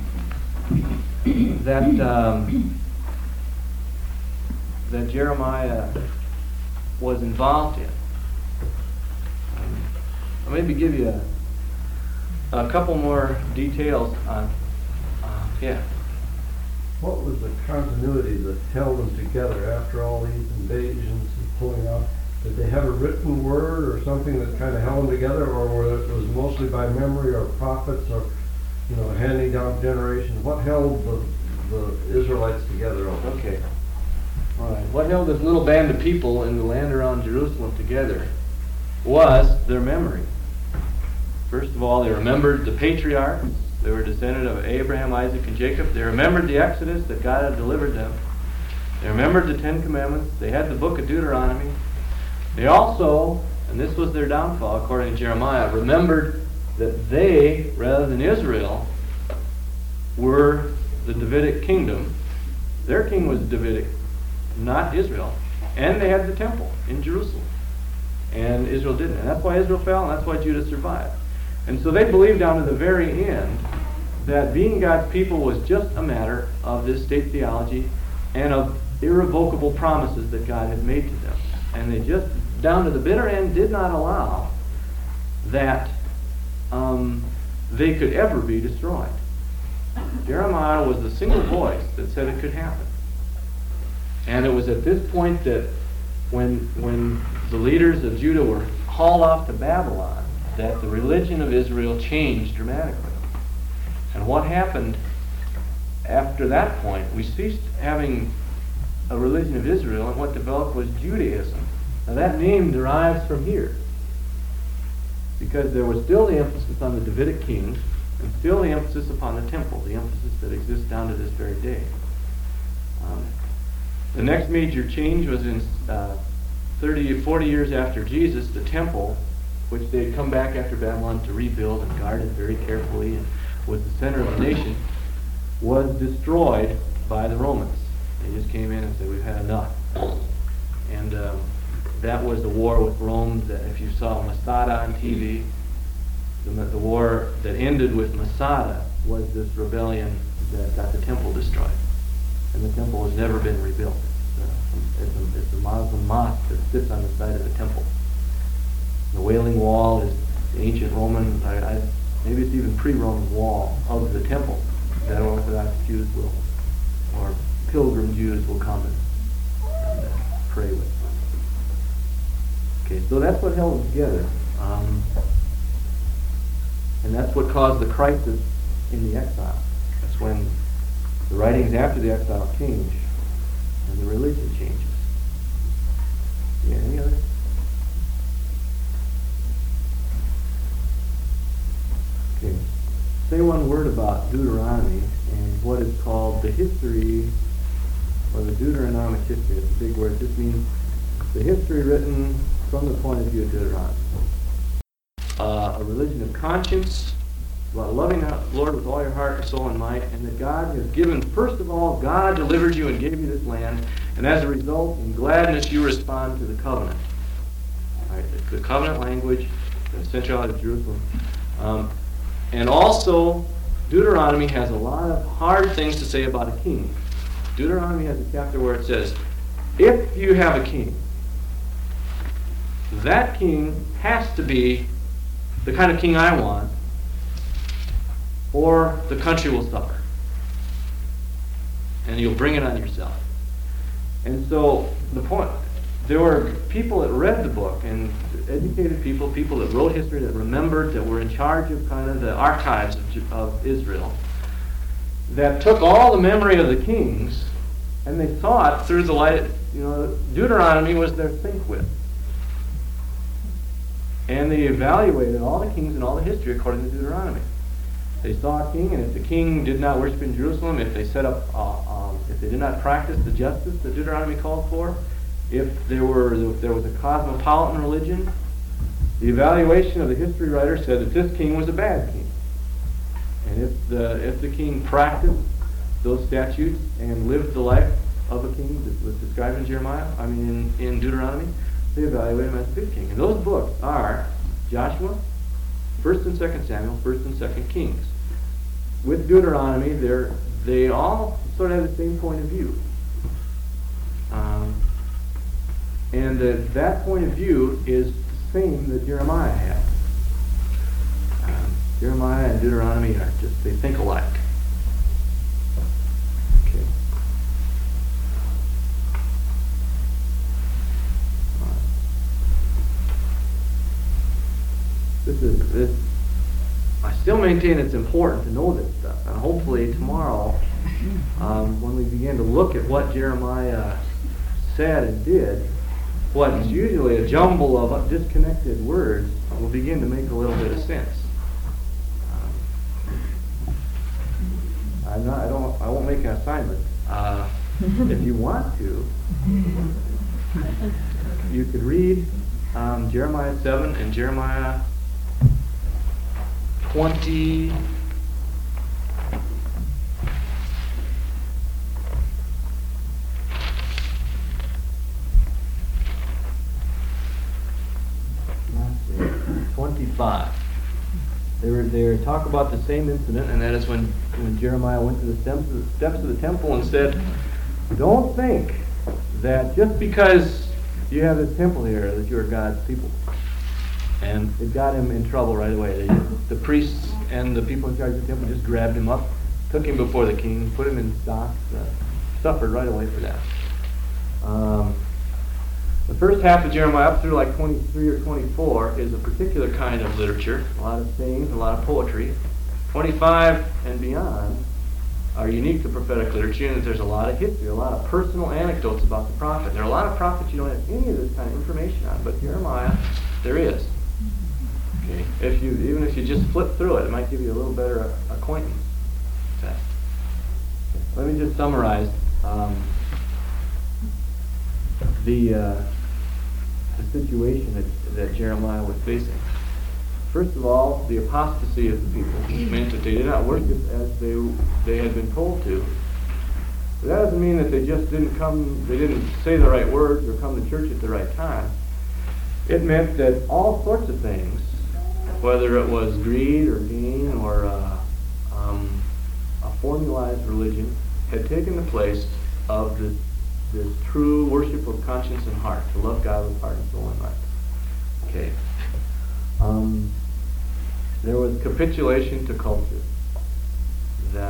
that Jeremiah was involved in. I'll maybe give you a couple more details on, yeah. What was the continuity that held them together after all these invasions and pulling out? Did they have a written word or something that kind of held them together, or was it mostly by memory or prophets or, handing down generations? What held the Israelites together? Okay. All right. What held this little band of people in the land around Jerusalem together was their memory. First of all, they remembered the patriarchs. They were descendant of Abraham, Isaac, and Jacob. They remembered the Exodus that God had delivered them. They remembered the Ten Commandments. They had the book of Deuteronomy. They also, and this was their downfall according to Jeremiah, remembered that they, rather than Israel, were the Davidic kingdom. Their king was Davidic, not Israel. And they had the temple in Jerusalem. And Israel didn't. And that's why Israel fell, and that's why Judah survived. And so they believed down to the very end that being God's people was just a matter of this state theology and of irrevocable promises that God had made to them. And they just, down to the bitter end, did not allow that they could ever be destroyed. Jeremiah was the single voice that said it could happen. And it was at this point that when the leaders of Judah were hauled off to Babylon, that the religion of Israel changed dramatically. And what happened after that point, we ceased having a religion of Israel, and what developed was Judaism. Now that name derives from here, because there was still the emphasis on the Davidic kings, and still the emphasis upon the temple, the emphasis that exists down to this very day. The next major change was in 40 years after Jesus. The temple, which they had come back after Babylon to rebuild and guard it very carefully and was the center of the nation, was destroyed by the Romans. They just came in and said, we've had enough. And that was the war with Rome. That if you saw Masada on TV, the war that ended with Masada was this rebellion that got the temple destroyed. And the temple has never been rebuilt. It's a Muslim mosque that sits on the side of the temple. The Wailing Wall ancient Roman, maybe it's even pre-Roman wall of the temple that Orthodox Jews will, or pilgrim Jews will come and pray with. Okay, so that's what held them together. And that's what caused the crisis in the exile. That's when the writings after the exile change and the religion changes. Yeah, any other? Okay. Say one word about Deuteronomy and what is called the history, or the Deuteronomic history. It's a big word. This means the history written from the point of view of Deuteronomy. A religion of conscience, about loving the Lord with all your heart, soul, and might, and that God has given, first of all, God delivered you and gave you this land, and as a result, in gladness you respond to the covenant. Right, the covenant language, the centrality of Jerusalem. And also, Deuteronomy has a lot of hard things to say about a king. Deuteronomy has a chapter where it says, if you have a king, that king has to be the kind of king I want, or the country will suffer. And you'll bring it on yourself. And so, the point, there were people that read the book, and educated people, people that wrote history, that remembered, that were in charge of kind of the archives of Israel, that took all the memory of the kings, and they saw it through the light, Deuteronomy was their think with. And they evaluated all the kings and all the history according to Deuteronomy. They saw a king, and if the king did not worship in Jerusalem, if they set up, if they did not practice the justice that Deuteronomy called for, if there was a cosmopolitan religion, the evaluation of the history writer said that this king was a bad king. And if the king practiced those statutes and lived the life of a king that was described in Deuteronomy, they evaluate him as a good king. And those books are Joshua, 1st and 2nd Samuel, 1st and 2nd Kings. With Deuteronomy, they all sort of have the same point of view. And that point of view is the same that Jeremiah had. Jeremiah and Deuteronomy they think alike. Okay. I still maintain it's important to know this stuff, and hopefully tomorrow, when we begin to look at what Jeremiah said and did, what's usually a jumble of disconnected words will begin to make a little bit of sense. I won't make an assignment. If you want to, you could read Jeremiah 7 and Jeremiah 20. They talk about the same incident, and that is when Jeremiah went to the steps of the temple and said, don't think that just because you have this temple here that you're God's people. And it got him in trouble right away. The priests and the people in charge of the temple just grabbed him up, took him before the king, put him in stocks, suffered right away for that. The first half of Jeremiah, up through like 23 or 24, is a particular kind of literature, a lot of sayings, a lot of poetry. 25 and beyond are unique to prophetic literature, and there's a lot of history, a lot of personal anecdotes about the prophet. There are a lot of prophets you don't have any of this kind of information on, but Jeremiah, there is. Okay. Even if you just flip through it, it might give you a little better acquaintance. Okay. Let me just summarize the situation that Jeremiah was facing. First of all, the apostasy of the people, which meant that they did not worship as they had been told to. But that doesn't mean that they just they didn't say the right words or come to church at the right time. It meant that all sorts of things, whether it was greed or gain or a formalized religion, had taken the place of the true worship of conscience and heart, to love God with heart and soul and mind. Okay. there was capitulation to culture. That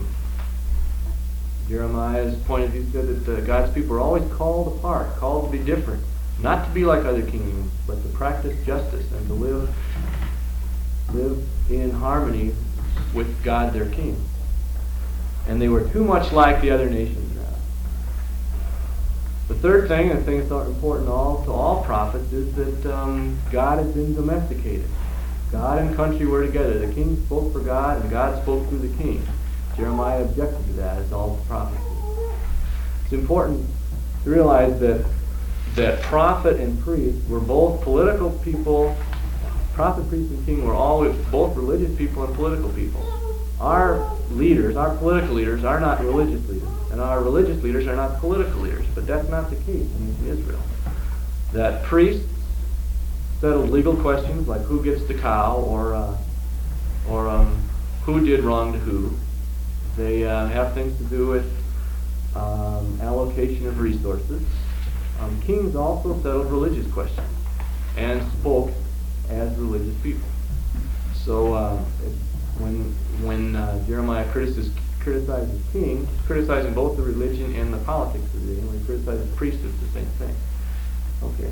Jeremiah's point of view said that God's people are always called apart, called to be different, not to be like other kingdoms, but to practice justice and to live in harmony with God, their King. And they were too much like the other nations now. The third thing, and I think it's important to all prophets, is that God has been domesticated. God and country were together. The king spoke for God, and God spoke through the king. Jeremiah objected to that, as all the prophets did. It's important to realize that prophet and priest were both political people. Prophet, priest, and king were always both religious people and political people. Our leaders, our political leaders, are not religious leaders, and our religious leaders are not political leaders. But that's not the case in Israel. That priests settled legal questions like who gets the cow or who did wrong to who. They have things to do with allocation of resources. Kings also settled religious questions and spoke as religious people. So when Jeremiah criticizes king, he's criticizing both the religion and the politics of the day. When he criticizes priests, it's the same thing. Okay.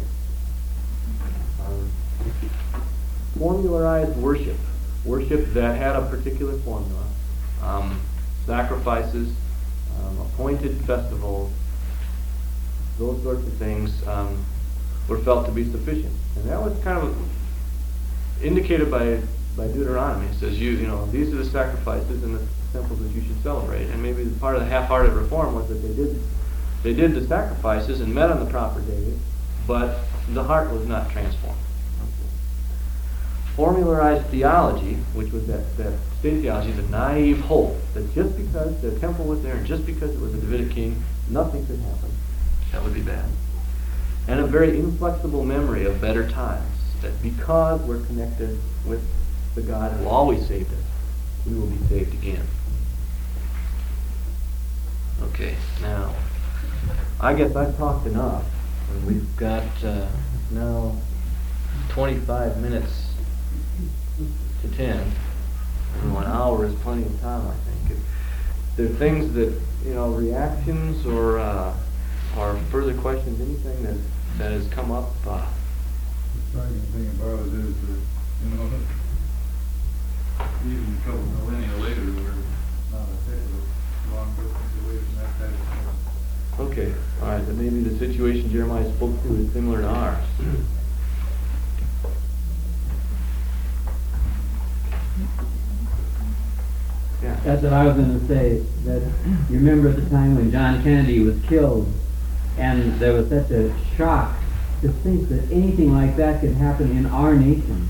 Formularized worship that had a particular formula, sacrifices, appointed festivals, those sorts of things were felt to be sufficient, and that was kind of indicated by Deuteronomy. It says you know these are the sacrifices and the temples that you should celebrate, and maybe part of the half-hearted reform was that they did the sacrifices and met on the proper day, but the heart was not transformed. Formularized theology, which was that state theology, the naive hope that just because the temple was there and just because it was a Davidic king, nothing could happen. That would be bad. And a very inflexible memory of better times, that because we're connected with the God who always saved us, we will be saved again. Okay, now, I guess I've talked enough. And we've got now 25 minutes to 10. And 1 hour is plenty of time, I think. If there are things that, reactions or further questions, anything that has come up. The striking thing about it is that, even a couple millennia later, we're not a heck of a long distance away from that type of thing. Okay, all right, then maybe the situation Jeremiah spoke to is similar to ours. Yeah. That's what I was going to say, that you remember at the time when John Kennedy was killed, and there was such a shock to think that anything like that could happen in our nation.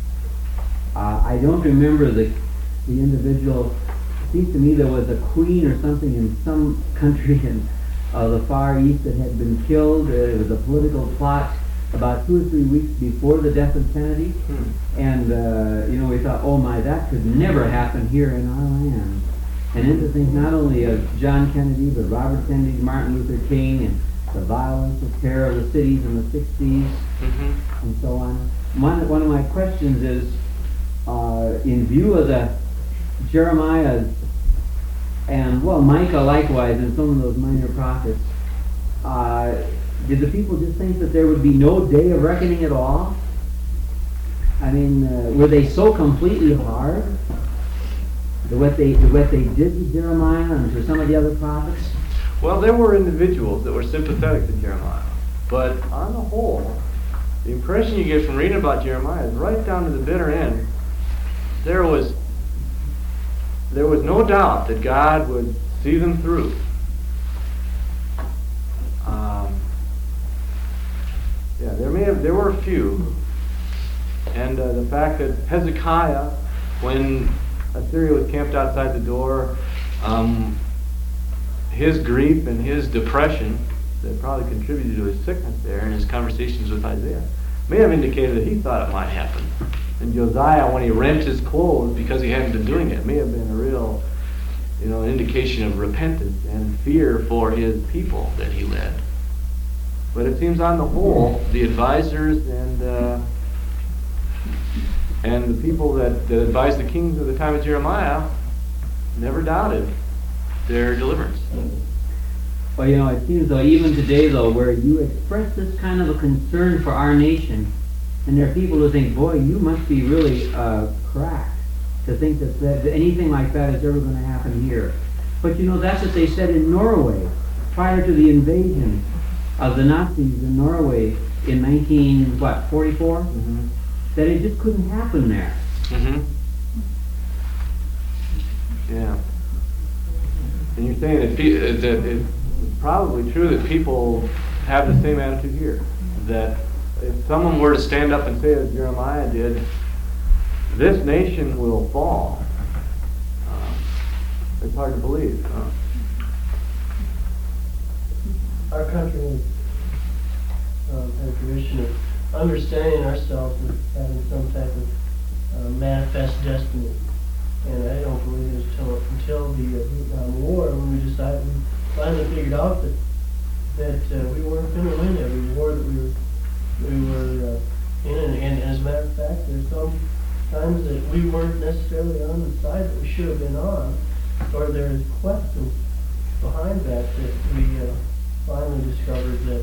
I don't remember the individual. It seems to me there was a queen or something in some country in the Far East that had been killed. It was a political plot about 2 or 3 weeks before the death of Kennedy. And, we thought, oh my, that could never happen here in our land. And then to think not only of John Kennedy, but Robert Kennedy, Martin Luther King, and the violence, the terror of the cities in the 60s, and so on. One of my questions is, in view of the Jeremiah and, Micah likewise, and some of those minor prophets, did the people just think that there would be no day of reckoning at all? I mean, were they so completely hard? What they did to Jeremiah and to some of the other prophets? Well, there were individuals that were sympathetic to Jeremiah, but on the whole, the impression you get from reading about Jeremiah is right down to the bitter end. There was no doubt that God would see them through. There were a few, and the fact that Hezekiah, when Assyria was camped outside the door, his grief and his depression that probably contributed to his sickness there in his conversations with Isaiah may have indicated that he thought it might happen. And Josiah, when he rent his clothes because he hadn't been doing it, may have been a real, indication of repentance and fear for his people that he led. But it seems on the whole, the advisors and And the people that advised the kings of the time of Jeremiah never doubted their deliverance. Well, you know, it seems though, even today though, where you express this kind of a concern for our nation, and there are people who think, boy, you must be really cracked to think that anything like that is ever going to happen here. But you know, that's what they said in Norway prior to the invasion of the Nazis in Norway in 1944? Mm-hmm. That it just couldn't happen there. Mm-hmm. Yeah. And you're saying that it's probably true that people have the same attitude here. That if someone were to stand up and say, as Jeremiah did, this nation will fall, it's hard to believe. Our country has a tradition of understanding ourselves as having some type of manifest destiny. And I don't believe it was until the Vietnam War when we finally figured out that we weren't going to win every war that we were in. And as a matter of fact, there's some times that we weren't necessarily on the side that we should have been on, or there's questions behind that we finally discovered that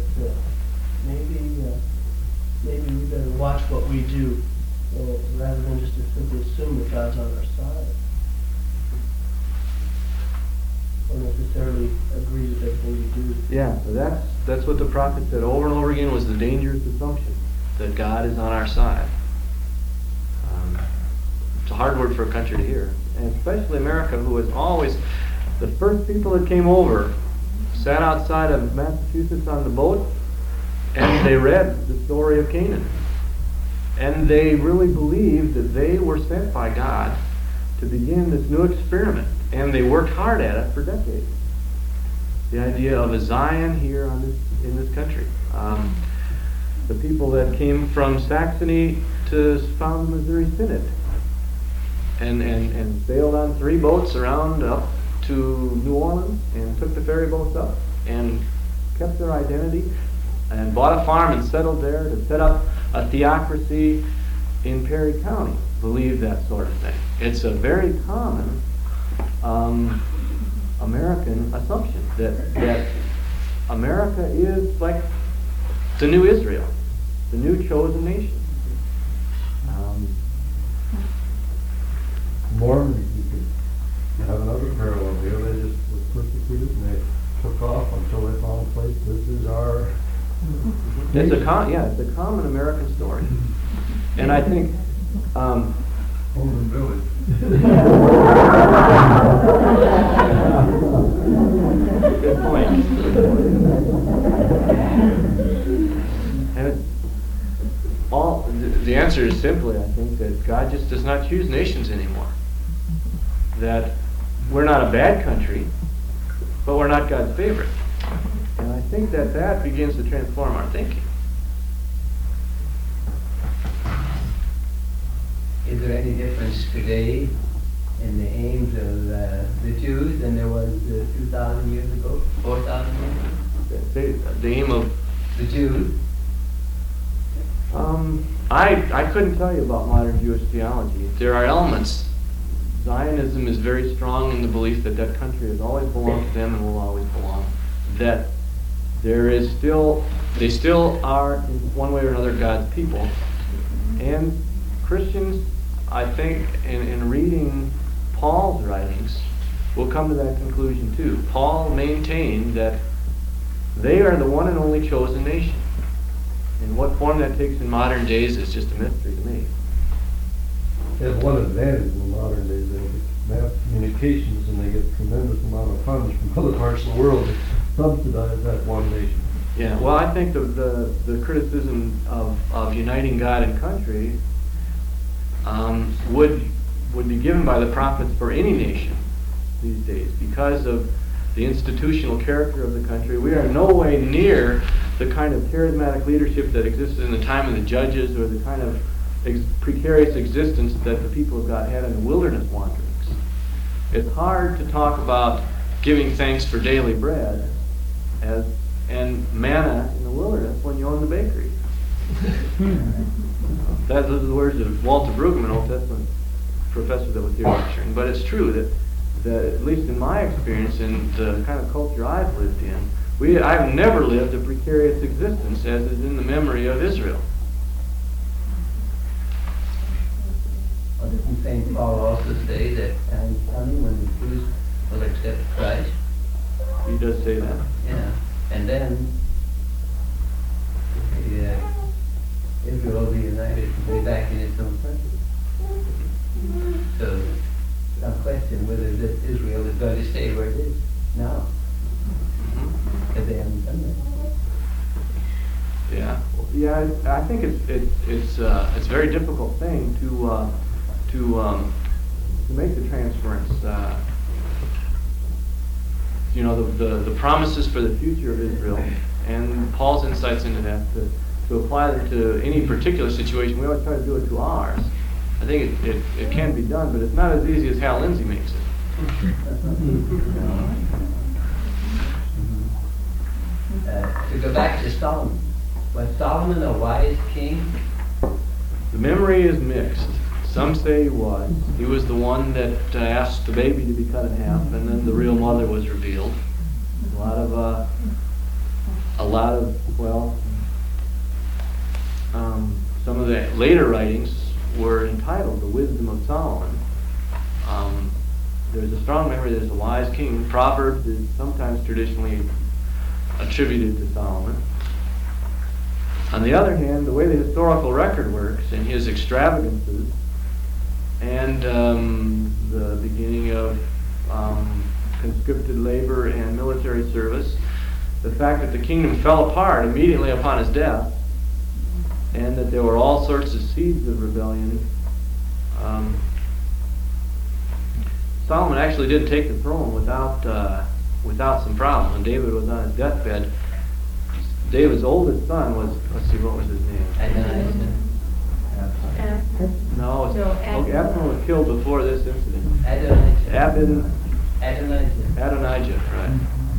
maybe we better watch what we do rather than just to simply assume that God's on our side, or necessarily agree with everything we do. Yeah, so that's what the prophet said over and over again, was the dangerous assumption that God is on our side. It's a hard word for a country to hear, and especially America, who was always the first people that came over, sat outside of Massachusetts on the boat, and they read the story of Canaan. And they really believed that they were sent by God to begin this new experiment. And they worked hard at it for decades. The idea of a Zion here in this country. The people that came from Saxony to found the Missouri Synod. And sailed on 3 boats around up to New Orleans and took the ferry boats up and kept their identity and bought a farm and settled there to set up a theocracy in Perry County. Believe that sort of thing. It's a very common American assumption that America is like the new Israel, the new chosen nation. Mormons, you have another parallel here. They just were persecuted and they took off until they found a place. This is our. It's a common American story, and I think. Holden Village. Good point. And it's the answer is simply, I think, that God just does not choose nations anymore. That we're not a bad country, but we're not God's favorite. And I think that begins to transform our thinking. Is there any difference today in the aims of the Jews than there was 2,000 years ago, 4,000 years ago? The aim of The Jews? I couldn't tell you about modern Jewish theology. There are elements. Zionism is very strong in the belief that that country has always belonged to them and will always belong. That they still are, in one way or another, God's people. And Christians, I think, in reading Paul's writings, will come to that conclusion too. Paul maintained that they are the one and only chosen nation. And what form that takes in modern days is just a mystery to me. They have one advantage in the modern days. They have communications and they get a tremendous amount of funds from other parts of the world to subsidize that one nation. Yeah, well, I think the criticism of uniting God and country would be given by the prophets for any nation these days. Because of the institutional character of the country, we are no way near the kind of charismatic leadership that existed in the time of the judges, or the kind of precarious existence that the people of God had in the wilderness wanderings. It's hard to talk about giving thanks for daily bread and manna in the wilderness when you own the bakery. Those are the words of Walter Brueggemann, Old Testament professor that was here lecturing. But it's true that at least in my experience in the kind of culture I've lived in, I've never lived a precarious existence as is in the memory of Israel. Well, doesn't St. Paul also say that time's coming when the Jews will accept Christ? He does say that. Yeah. And then Israel will be united and be back in its own country. So, some question whether this Israel is going to stay where it is now. Because they haven't done that. Yeah. Yeah, I think it's a very difficult thing to make the transference. The promises for the future of Israel and Paul's insights into that to apply them to any particular situation. We always try to do it to ours. I think it can be done, but it's not as easy as Hal Lindsey makes it. To go back to Solomon. Was Solomon a wise king? The memory is mixed. Some say he was. He was the one that asked the baby to be cut in half, and then the real mother was revealed. A lot of some of the later writings were entitled "The Wisdom of Solomon." There's a strong memory that he's a wise king. Proverbs is sometimes traditionally attributed to Solomon. On the other hand, the way the historical record works and his extravagances and the beginning of conscripted labor and military service, the fact that the kingdom fell apart immediately upon his death, and that there were all sorts of seeds of rebellion. Solomon actually did take the throne without some problem. When David was on his deathbed, David's oldest son was, what was his name? No, Absalom was killed before this incident. Adonijah, right.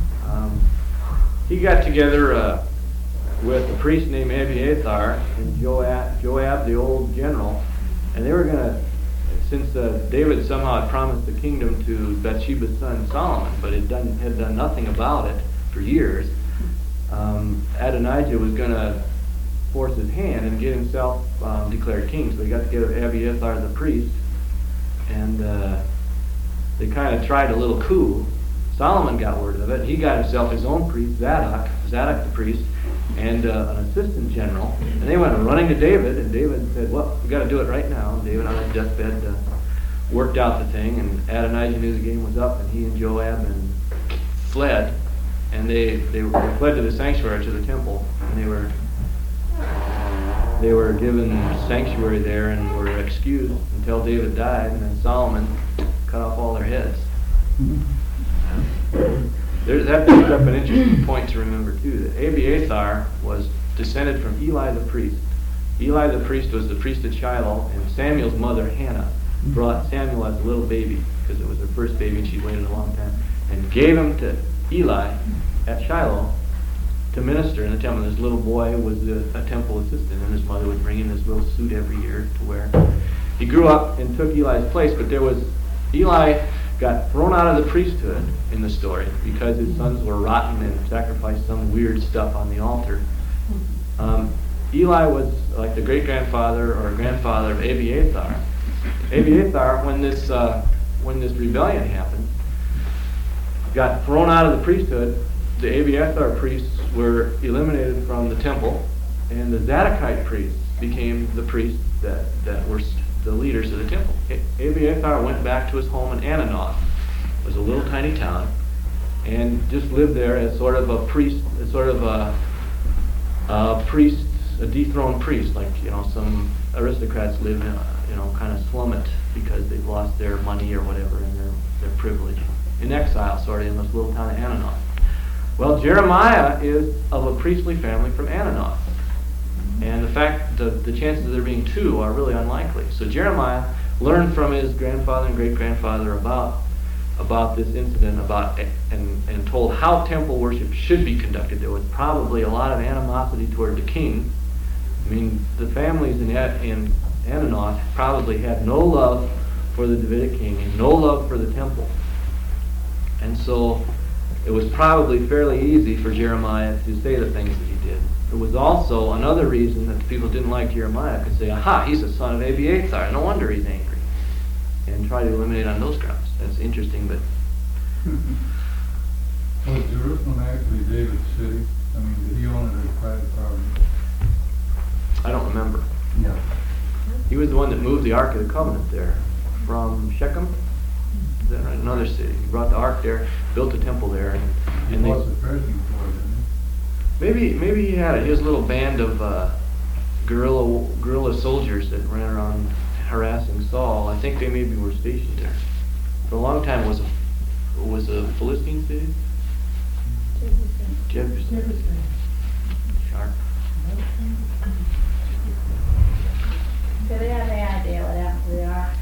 He got together with a priest named Abiathar and Joab, the old general, and they were going to, since David somehow had promised the kingdom to Bathsheba's son Solomon, but had done nothing about it for years, Adonijah was going to force his hand and get himself declared king. So he got together with Abiathar the priest, and they kind of tried a little coup. Solomon got word of it. He got himself his own priest, Zadok the priest, and an assistant general. And they went running to David, and David said, well, we got to do it right now. And David on his deathbed worked out the thing, and Adonijah knew the game was up, and he and Joab fled. And they fled to the sanctuary, to the temple, and they were given sanctuary there and were excused until David died, and then Solomon cut off all their heads. That brings up an interesting point to remember too, that Abiathar was descended from Eli the priest. Eli the priest was the priest at Shiloh, and Samuel's mother, Hannah, brought Samuel as a little baby, because it was her first baby and she'd waited a long time, and gave him to Eli at Shiloh to minister in the temple. This little boy was a temple assistant, and his mother would bring him this little suit every year to wear. He grew up and took Eli's place, but Eli got thrown out of the priesthood in the story because his sons were rotten and sacrificed some weird stuff on the altar. Eli was like the great-grandfather or grandfather of Abiathar. Abiathar, when this rebellion happened, got thrown out of the priesthood. The Abiathar priests were eliminated from the temple, and the Zadokite priests became the priests that were the leaders of the temple. Abiathar went back to his home in Ananoth. It was a little tiny town, and just lived there as sort of a priest, a dethroned priest, like some aristocrats live in, kind of slum it because they've lost their money or whatever and their privilege. In exile, sort of, in this little town of Ananoth. Well, Jeremiah is of a priestly family from Ananoth. And the chances of there being two are really unlikely. So Jeremiah learned from his grandfather and great-grandfather about this incident, and told how temple worship should be conducted. There was probably a lot of animosity toward the king I mean, the families in Ananoth probably had no love for the Davidic king and no love for the temple. And so it was probably fairly easy for Jeremiah to say the things that he did. It was also another reason that the people didn't like Jeremiah, could say, aha, he's a son of Abiathar, no wonder he's angry. And try to eliminate on those grounds. That's interesting, but Was Jerusalem actually David's city? I mean, did he own it as private property? I don't remember. No. He was the one that moved the Ark of the Covenant there from Shechem. Is that right? Another city. He brought the Ark there, built a temple there, He and they, was the president for it, didn't maybe he had his little band of guerrilla soldiers that ran around harassing Saul. I think they maybe were stationed there. For a long time, it was a Philistine city. Jebus. Sharp. Do they have any idea what happened to the ark?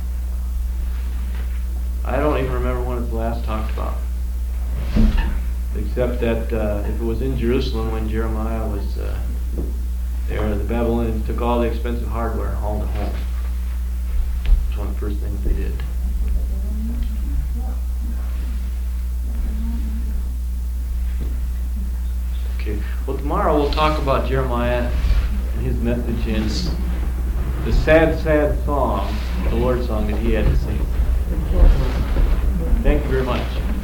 I don't even remember when it's last talked about. Except that if it was in Jerusalem when Jeremiah was there, the Babylonians took all the expensive hardware and hauled it home. It's one of the first things they did. Okay. Well, tomorrow we'll talk about Jeremiah and his message and the sad, sad song, the Lord's song that he had to sing. Thank you very much.